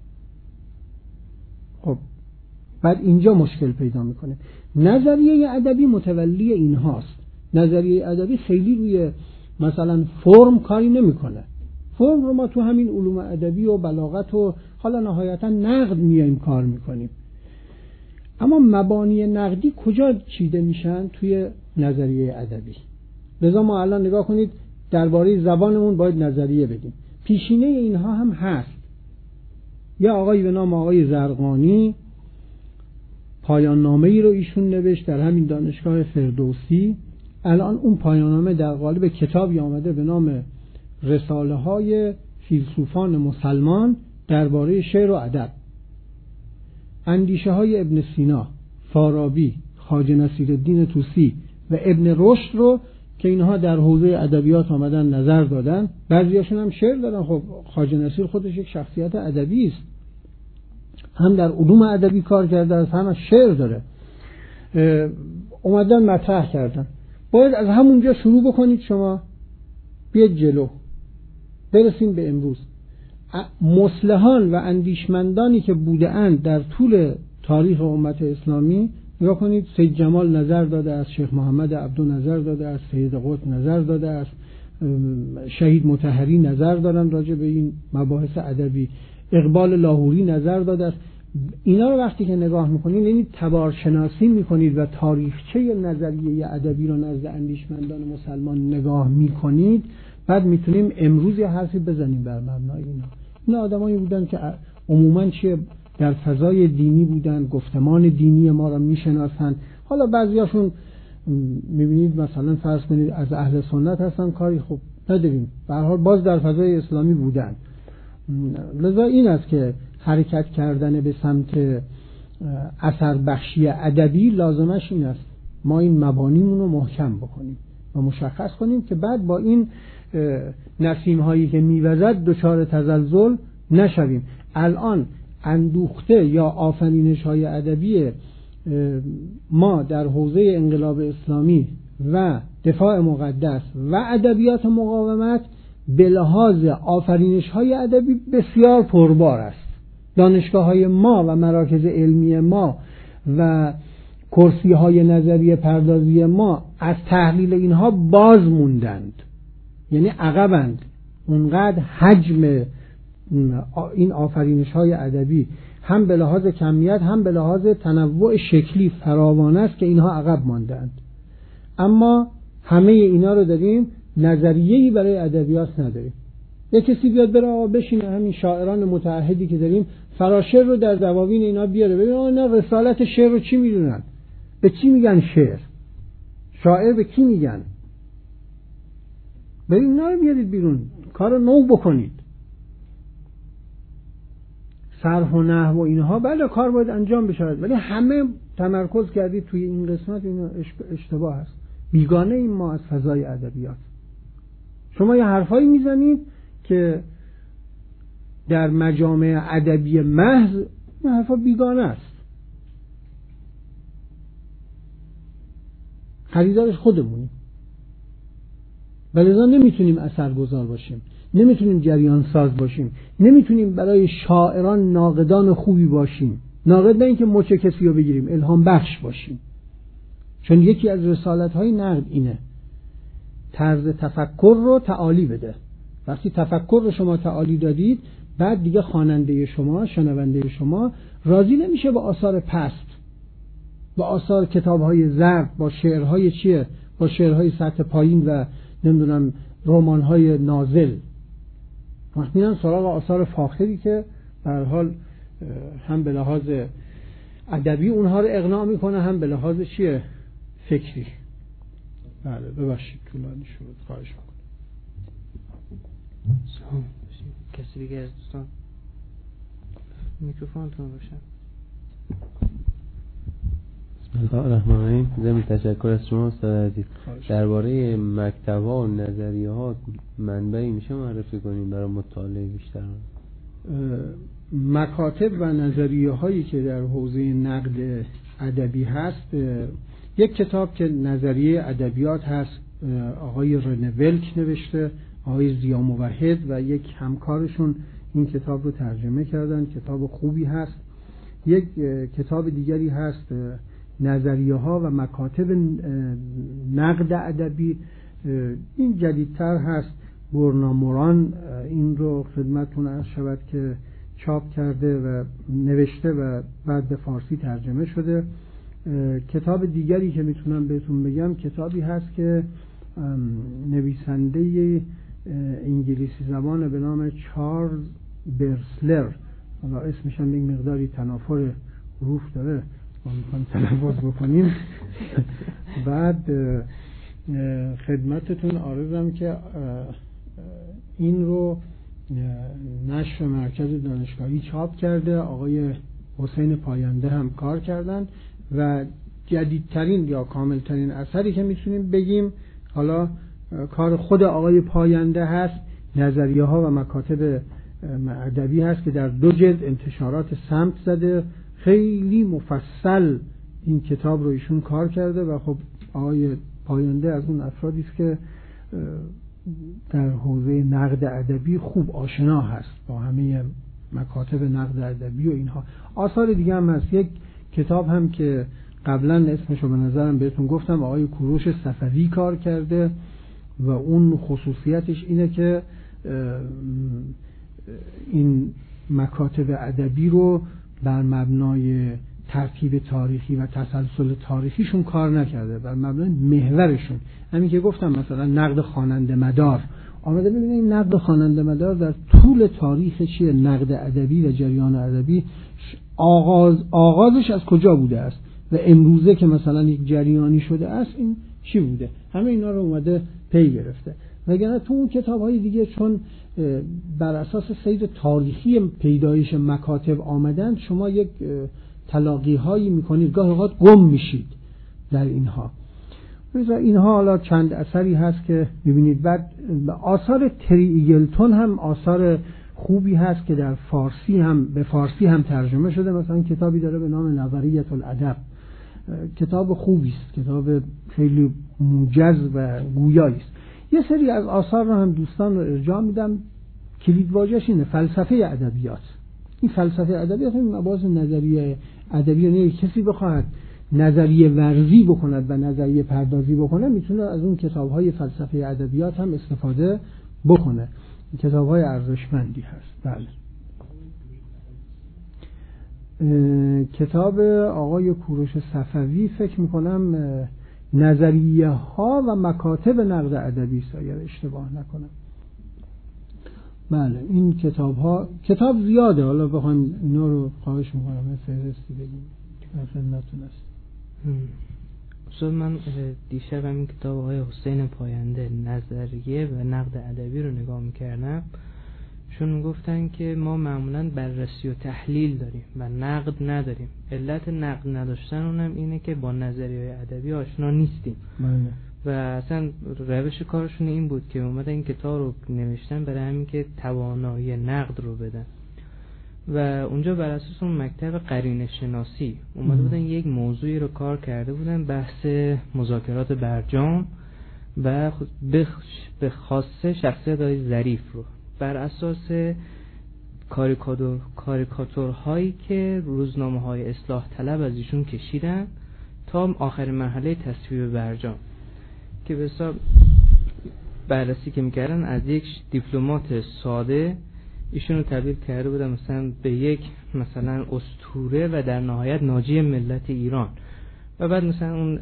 خب بعد اینجا مشکل پیدا میکنه. نظریه ادبی متولی این هاست. نظریه ادبی خیلی روی مثلا فرم کاری نمیکنه. فرم رو ما تو همین علوم ادبی و بلاغت و حالا نهایتا نقد میایم کار میکنیم، اما مبانی نقدی کجا چیده میشن؟ توی نظریه ادبی. لذا ما الان نگاه کنید درباره زبانمون باید نظریه بدیم. پیشینه اینها هم هست. یا آقایی به نام آقای زرقانی پایان نامه‌ای رو ایشون نوشت در همین دانشگاه فردوسی. الان اون پایان نامه در قالب کتابی آمده به نام رساله های فیلسوفان مسلمان درباره شعر و ادب. اندیشه های ابن سینا، فارابی، خواجه نصیرالدین طوسی و ابن رشد رو که اینها در حوزه ادبیات آمدن نظر دادن. بعضیاشون هم شعر دادن. خب خواجه نصیر خودش یک شخصیت ادبی است، هم در علوم ادبی کار کرده است، هم شعر داره. اومدن مطرح کردن. باید از همونجا شروع بکنید، شما بیاید جلو برسیم به امروز. مصلحان و اندیشمندانی که بودند در طول تاریخ امت اسلامی، نگاه کنید، سید جمال نظر داده است، شیخ محمد عبدو نظر داده است، سید قطب نظر داده است، شهید مطهری نظر دارن راجع به این مباحث ادبی، اقبال لاهوری نظر داده است. اینا رو وقتی که نگاه میکنید، یعنی تبارشناسی میکنید و تاریخچه نظریه ادبی رو نزد اندیشمندان مسلمان نگاه میکنید، بعد میتونیم امروز یه حرفی بزنیم بر مبنای اینا. اینا آدمایی بودن که عموما چیه در فضای دینی بودن، گفتمان دینی ما رو میشناسن. حالا بعضیاشون میبینید مثلا فرض کنید از اهل سنت هستن، کاری خوب نداریم، به هر حال باز در فضای اسلامی بودن. لذا این است که حرکت کردن به سمت اثر بخشی ادبی لازمش این است ما این مبانیمون رو محکم بکنیم و مشخص کنیم که بعد با این نسیم هایی که میوزد دچار تزلزل نشویم. الان اندوخته یا آفرینش های ادبی ما در حوزه انقلاب اسلامی و دفاع مقدس و ادبیات مقاومت به لحاظ آفرینش های ادبی بسیار پربار است. دانشگاه های ما و مراکز علمی ما و کرسی های نظریه پردازی ما از تحلیل اینها باز موندند، یعنی عقبند. اونقدر حجم این آفرینش های ادبی هم به لحاظ کمیت هم به لحاظ تنوع شکلی فراوان است که اینها عقب ماندند. اما همه اینا رو داریم، نظریه‌ای برای ادبیات نداریم. یک کسی بیاد بره آقا بشینه همین شاعران متعهدی که داریم فراشعر رو در دواوین اینا بیاره ببین اینا رسالت شعر رو چی میدونن، به چی میگن شعر، شاعر به کی میگن، برید اینا رو بیارید بیرون، کار نو بکنید. صرف و نحو و اینها بله کار باید انجام بشه، ولی همه تمرکز کردید توی این قسمت، این اشتباه است. بیگانه این ما از فضای ادبیات. شما یه حرفایی میزنید که در مجامع ادبی محض این حرفا بیگانه است، خریدارش خودمونیم، ولذا نمیتونیم اثرگذار باشیم، نمیتونیم جریان ساز باشیم، نمیتونیم برای شاعران ناقدان خوبی باشیم. ناقد نه اینکه مچ کسی رو بگیریم، الهام بخش باشیم. چون یکی از رسالت‌های نقد اینه طرز تفکر رو تعالی بده. وقتی تفکر رو شما تعالی دادید، بعد دیگه خواننده شما، شنونده شما راضی نمیشه با آثار پست، با آثار کتاب‌های زرد، با شعرهای چیه، با شعرهای سطح پایین و نمیدونم رمان‌های نازل. وقتی میرن سراغ آثار فاخری که به هر حال هم به لحاظ ادبی اونها رو اقناع میکنه، هم به لحاظ چیه فکری. بله ببخشید طولانی شد، خواهش میکنم. کسی دیگه از دوستان میکروفونتون روشن. بسم الله الرحمن الرحیم. ضمن تشکر از شما استاد عزیز. درباره مکتب‌ها و نظریه‌ها منبعی میشه معرفی کنیم برای مطالعه بیشتر؟ مکاتب و نظریه هایی که در حوزه نقد ادبی هست، یک کتاب که نظریه ادبیات هست آقای رنه ولک نوشته، آقای ضیا موحد و یک همکارشون این کتاب رو ترجمه کردن، کتاب خوبی هست. یک کتاب دیگری هست نظریه ها و مکاتب نقد ادبی، این جدیدتر هست، برناموران این رو خدمتتون عرض شود که چاپ کرده و نوشته و بعد به فارسی ترجمه شده. کتاب دیگری که میتونم بهتون بگم کتابی هست که نویسنده انگلیسی زبان به نام چارلز برسلر، حالا اسمش هم یک مقداری تنافر حروف داره، ما میخوایم تلفظ بکنیم. بعد خدمتتون عرضم که این رو نشر مرکز دانشگاهی چاپ کرده، آقای حسین پاینده هم کار کردن و جدیدترین یا کاملترین اثری که میتونیم بگیم حالا کار خود آقای پاینده هست، نظریه ها و مکاتب ادبی هست که در دو جلد انتشارات سمت زده، خیلی مفصل این کتاب رو ایشون کار کرده و خب آقای پاینده از اون افرادی است که در حوزه نقد ادبی خوب آشنا هست با همه مکاتب نقد ادبی و اینها. آثار دیگه هم هست، یک کتاب هم که قبلا اسمشو به نظرم بهتون گفتم آقای کوروش صفوی کار کرده و اون خصوصیتش اینه که این مکاتب ادبی رو بر مبنای ترتیب تاریخی و تسلسل تاریخیشون کار نکرده، بر مبنای محورشون. همین که گفتم مثلا نقد خواننده مدار آمده ببینید این نقد خواننده مدار در طول تاریخ چیه نقد ادبی و جریان ادبی آغاز آغازش از کجا بوده است و امروزه که مثلا یک جریانی شده است این چی بوده، همه اینا رو اومده پی گرفته. وگرنه تو اون کتاب‌های دیگه چون بر اساس سیر تاریخی پیدایش مکاتب آمدن، شما یک تلاقی هایی میکنید، گاه اوقات گم میشید در اینها. مثلا اینها حالا چند اثری هست که میبینید. بعد آثار تری ایگلتون هم آثار خوبی هست که در فارسی هم به فارسی هم ترجمه شده. مثلا کتابی داره به نام نظریه الادب، کتاب خوبی است، کتاب خیلی موجز و گویایی است. یه سری از آثار رو هم دوستان رو ارجاع میدم، کلید واژه‌اش اینه فلسفه ادبیات. این فلسفه ادبیات این مباحث نظریه ادبی نه، کسی بخواد نظریه ورزی بکند و نظریه پردازی بکنه میتونه از اون کتاب‌های فلسفه ادبیات هم استفاده بکنه. کتاب‌های ارزشمندی هست. بله. کتاب آقای کوروش صفوی فکر میکنم نظریه ها و مکاتب نقد ادبی است اگر اشتباه نکنم. بله این کتاب ها کتاب زیاده، حالا بخوایم اینا رو خواهش میکنم فهرستی بگیم خدمتتون است. اصلا من دیشب همین کتاب آقای حسین پاینده نظریه و نقد ادبی رو نگاه میکردم. چون گفتن که ما معمولاً بررسی و تحلیل داریم و نقد نداریم. علت نقد نداشتن اونم اینه که با نظریه‌های ادبی آشنا نیستیم. بله. و اصلا روش کارشون این بود که اومدن این کتاب رو نوشتن برای همین که توانایی نقد رو بدن. و اونجا بر اساس اون مکتب قرینه شناسی اومده بودن یک موضوعی رو کار کرده بودن، بحث مذاکرات برجام و به خاصه شخصیت آقای ظریف رو بر اساس کاریکاتور کاریکاتورهایی که روزنامه‌های اصلاح طلب از ایشون کشیدن تا آخرین مرحله تصویب برجام، که به حساب بررسی که میکردن از یک دیپلمات ساده ایشون رو تبدیل کرده بودن مثلا به یک مثلا اسطوره و در نهایت ناجی ملت ایران. و بعد مثلا اون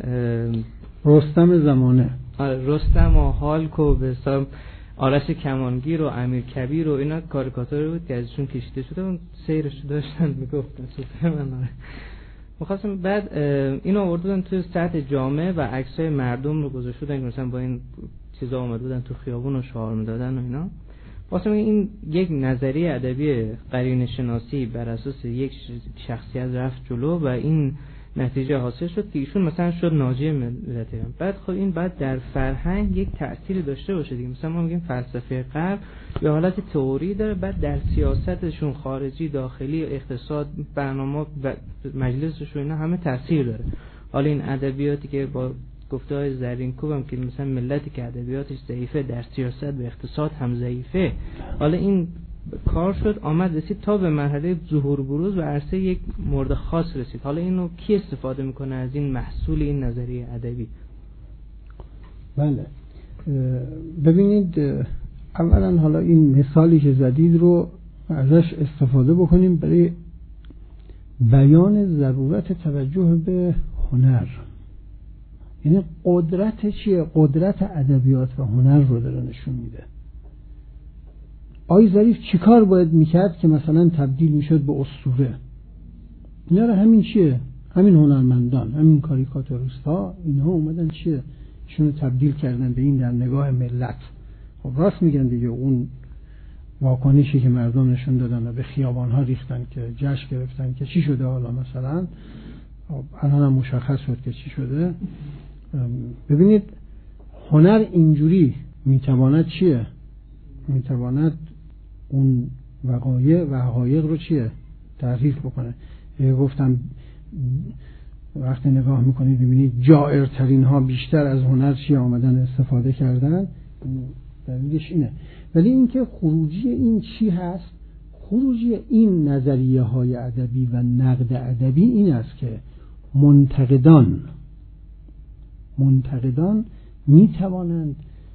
رستم زمانه، آره رستم و هالک و به حساب آرش کمانگیر و امیر کبیر و اینا کاریکاتوری بود که ازشون کشیده شده. اون سیرش داشتن میگفتن من می‌خواستم بعد اینو آوردن تو سطح جامعه و عکسای مردم رو گذاشتن که مثلا با این چیزا اومده بودن تو خیابون و شعار میدادن و اینا. واسه این یک نظریه ادبی قرینه شناسی بر اساس یک شخصیت رفت جلو و این نتیجه حاصل شد که ایشون مثلا شد ناجی ملت ایران. بعد خب این بعد در فرهنگ یک تأثیری داشته باشه دیگه. مثلا ما میگیم فلسفه غرب یه حالت تئوری داره، بعد در سیاستشون خارجی داخلی اقتصاد برنامه و مجلسش و اینا همه تأثیر داره. حالا این ادبیاتی که با گفته های زرینکوب هم که مثلا ملتی که ادبیاتش ضعیفه در سیاست و اقتصاد هم ضعیفه، حالا این کار شد آمد رسید تا به مرحله ظهور بروز و عرصه یک مورد خاص رسید. حالا اینو کی استفاده میکنه از این محصول این نظریه ادبی؟ بله ببینید، اولا حالا این مثالی که زدید رو ازش استفاده بکنیم برای بیان ضرورت توجه به هنر. یعنی قدرت چیه؟ قدرت ادبیات و هنر رو داره نشون میده. آقای ظریف چیکار باید میکرد که مثلا تبدیل میشد به اسطوره؟ اینا رو همین چیه؟ همین هنرمندان، همین کاریکاتوریست ها، اینها اومدن چیه؟ شونو تبدیل کردن به این در نگاه ملت. خب راست میگن دیگه، اون واکنشی که مردم نشون دادن و به خیابان ها ریختن که جشن گرفتن که چی شده، حالا مثلا الان هم مشخص شد که چی شده. ببینید هنر اینجوری میتواند چیه؟ میتواند اون وقایع و حقایق رو چیه؟ تعریف بکنه. گفتم وقتی نگاه میکنید ببینید جائرترین ها بیشتر از هنر چی آمدن استفاده کردن، دلیلش اینه. ولی اینکه خروجی این چی هست؟ خروجی این نظریه های ادبی و نقد ادبی این است که منتقدان منتقدان می توانند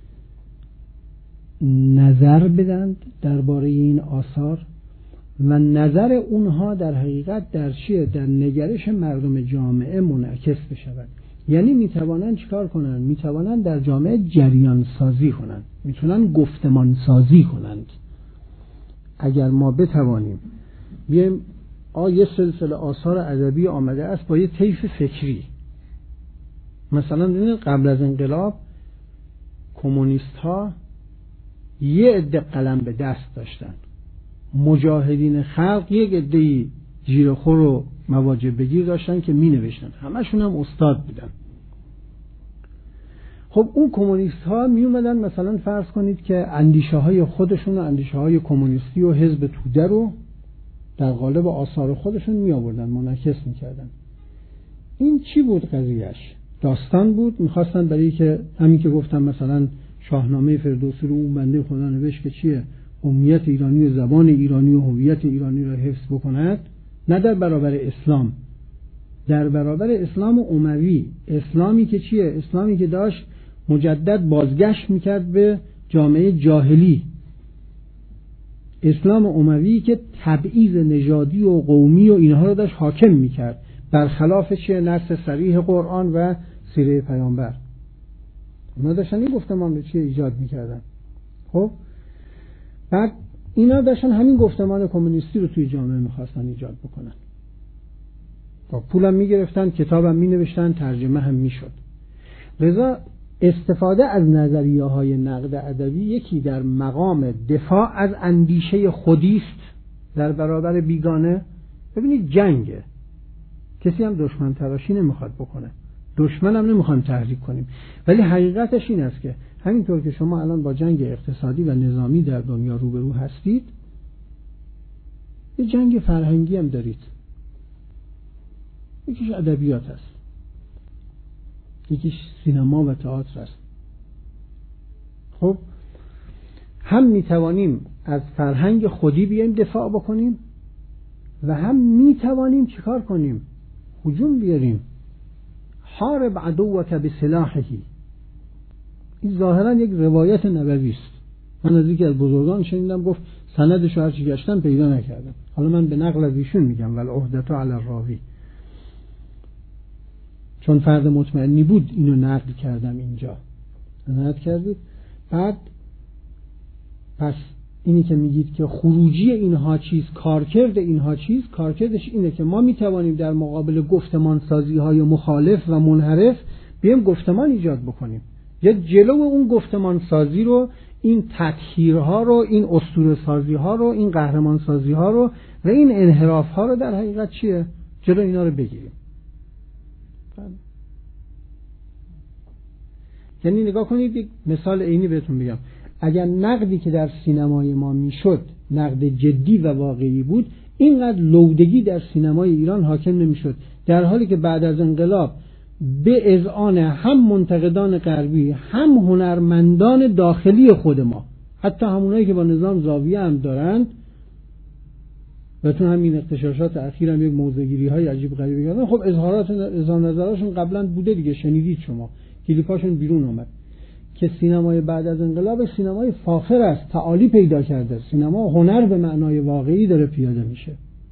نظر بدند درباره این آثار و نظر اونها در حقیقت در چیه؟ در نگرش مردم جامعه منعکس بشود. یعنی می توانند چیکار کنند؟ می توانند در جامعه جریان سازی کنند، میتونن گفتمان سازی کنند. اگر ما بتوانیم بیایم آ یه سلسله آثار ادبی آمده است با یه طیف فکری، مثلا ببینید قبل از انقلاب کمونیست ها یه عده قلم به دست داشتن، مجاهدین خلق یک عده جیره‌خور و مواجب بگیر داشتن که می نوشتن، همشون هم استاد بودن. خب اون کمونیست ها می اومدن مثلا فرض کنید که اندیشه های خودشون و اندیشه های کمونیستی و حزب توده رو در قالب آثار خودشون می آوردن، منعکس می کردن. این چی بود قضیهش؟ داستان بود. میخواستن برای که همین که گفتم مثلا شاهنامه فردوسی رو اون بنده خدا نوشت که چیه؟ قومیت ایرانی و زبان ایرانی و هویت ایرانی رو حفظ بکند، نه در برابر اسلام، در برابر اسلام اموی، اسلامی که چیه؟ اسلامی که داشت مجدد بازگشت میکرد به جامعه جاهلی. اسلام اموی که تبعیض نژادی و قومی و اینها رو داشت حاکم میکرد، برخلاف چه نص صریح قرآن و سیره پیامبر. اونا داشتن این گفتمان رو چیه ایجاد میکردن. خب بعد اینا داشتن همین گفتمان کمونیستی رو توی جامعه میخواستن ایجاد بکنن. با پولم میگرفتن، کتابم مینوشتن، ترجمه هم میشد. لذا استفاده از نظریه های نقد ادبی یکی در مقام دفاع از اندیشه خودیست در برابر بیگانه. ببینید جنگه، کسی هم دشمن تراشی نمیخواد بکنه، دشمن هم نمیخوایم تحریک کنیم، ولی حقیقتش این است که همینطور که شما الان با جنگ اقتصادی و نظامی در دنیا روبرو هستید، یه جنگ فرهنگی هم دارید. یکیش ادبیات است، یکیش سینما و تئاتر است. خب هم میتوانیم از فرهنگ خودی بیایم دفاع بکنیم و هم میتوانیم چیکار کنیم؟ هجوم بیاریم. حارب عدوک بسلاحه. این ظاهرا یک روایت نبوی است. من از یکی از بزرگان شنیدم گفت سندش رو هرچی گشتم پیدا نکردم. حالا من به نقل از ایشون میگم ول عهدة علی الراوی، چون فرد مطمئنی بود اینو نقل کردم اینجا. نقل کردید. بعد پس اینی که میگید که خروجی اینها چیز، کارکرد اینها چیز، کارکردش اینه که ما میتوانیم در مقابل گفتمان سازی های مخالف و منحرف بیایم گفتمان ایجاد بکنیم، یا جلو اون گفتمان سازی رو، این تطهیرها رو، این اسطوره سازی ها رو، این قهرمان سازی ها رو و این انحراف ها رو در حقیقت چیه؟ جلو اینا رو بگیریم. یعنی نگاه کنید، یک مثال عینی بهتون بگم. اگر نقدی که در سینمای ما میشد نقد جدی و واقعی بود، اینقدر لودگی در سینمای ایران حاکم نمیشد، در حالی که بعد از انقلاب به اذعان هم منتقدان غربی هم هنرمندان داخلی خود ما، حتی همونایی که با نظام زاویه هم دارند و تو همین اغتشاشات اخیر هم یک موضع‌گیری های عجیب غریبی کردن، خب اظهارات اظهار نظراشون قبلا بوده دیگه، شنیدید شما، کلیپاشون بیرون اومد که سینمای بعد از انقلاب سینمای فاخر است، تعالی پیدا کرده، سینما هنر به معنای واقعی داره پیاده میشه.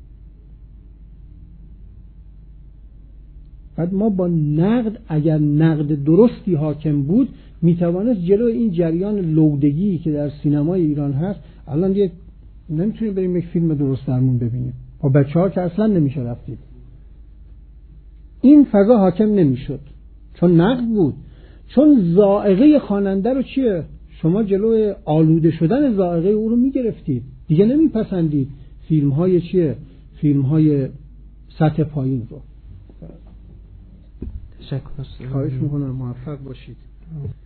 بعد ما با نقد، اگر نقد درستی حاکم بود، میتوانست جلو این جریان لودگی که در سینمای ایران هست، الان دیگه نمیتونیم بریم یک فیلم درست درمون ببینیم، با بچه ها که اصلا نمیشه رفتید، این فضا حاکم نمیشد چون نقد بود، چون ذائقه خواننده رو چیه؟ شما جلو آلوده شدن ذائقه او رو میگرفتید، دیگه نمیپسندید فیلم های چیه؟ فیلم های سطح پایین رو. تشکر. خواهش میکنم، موفق باشید.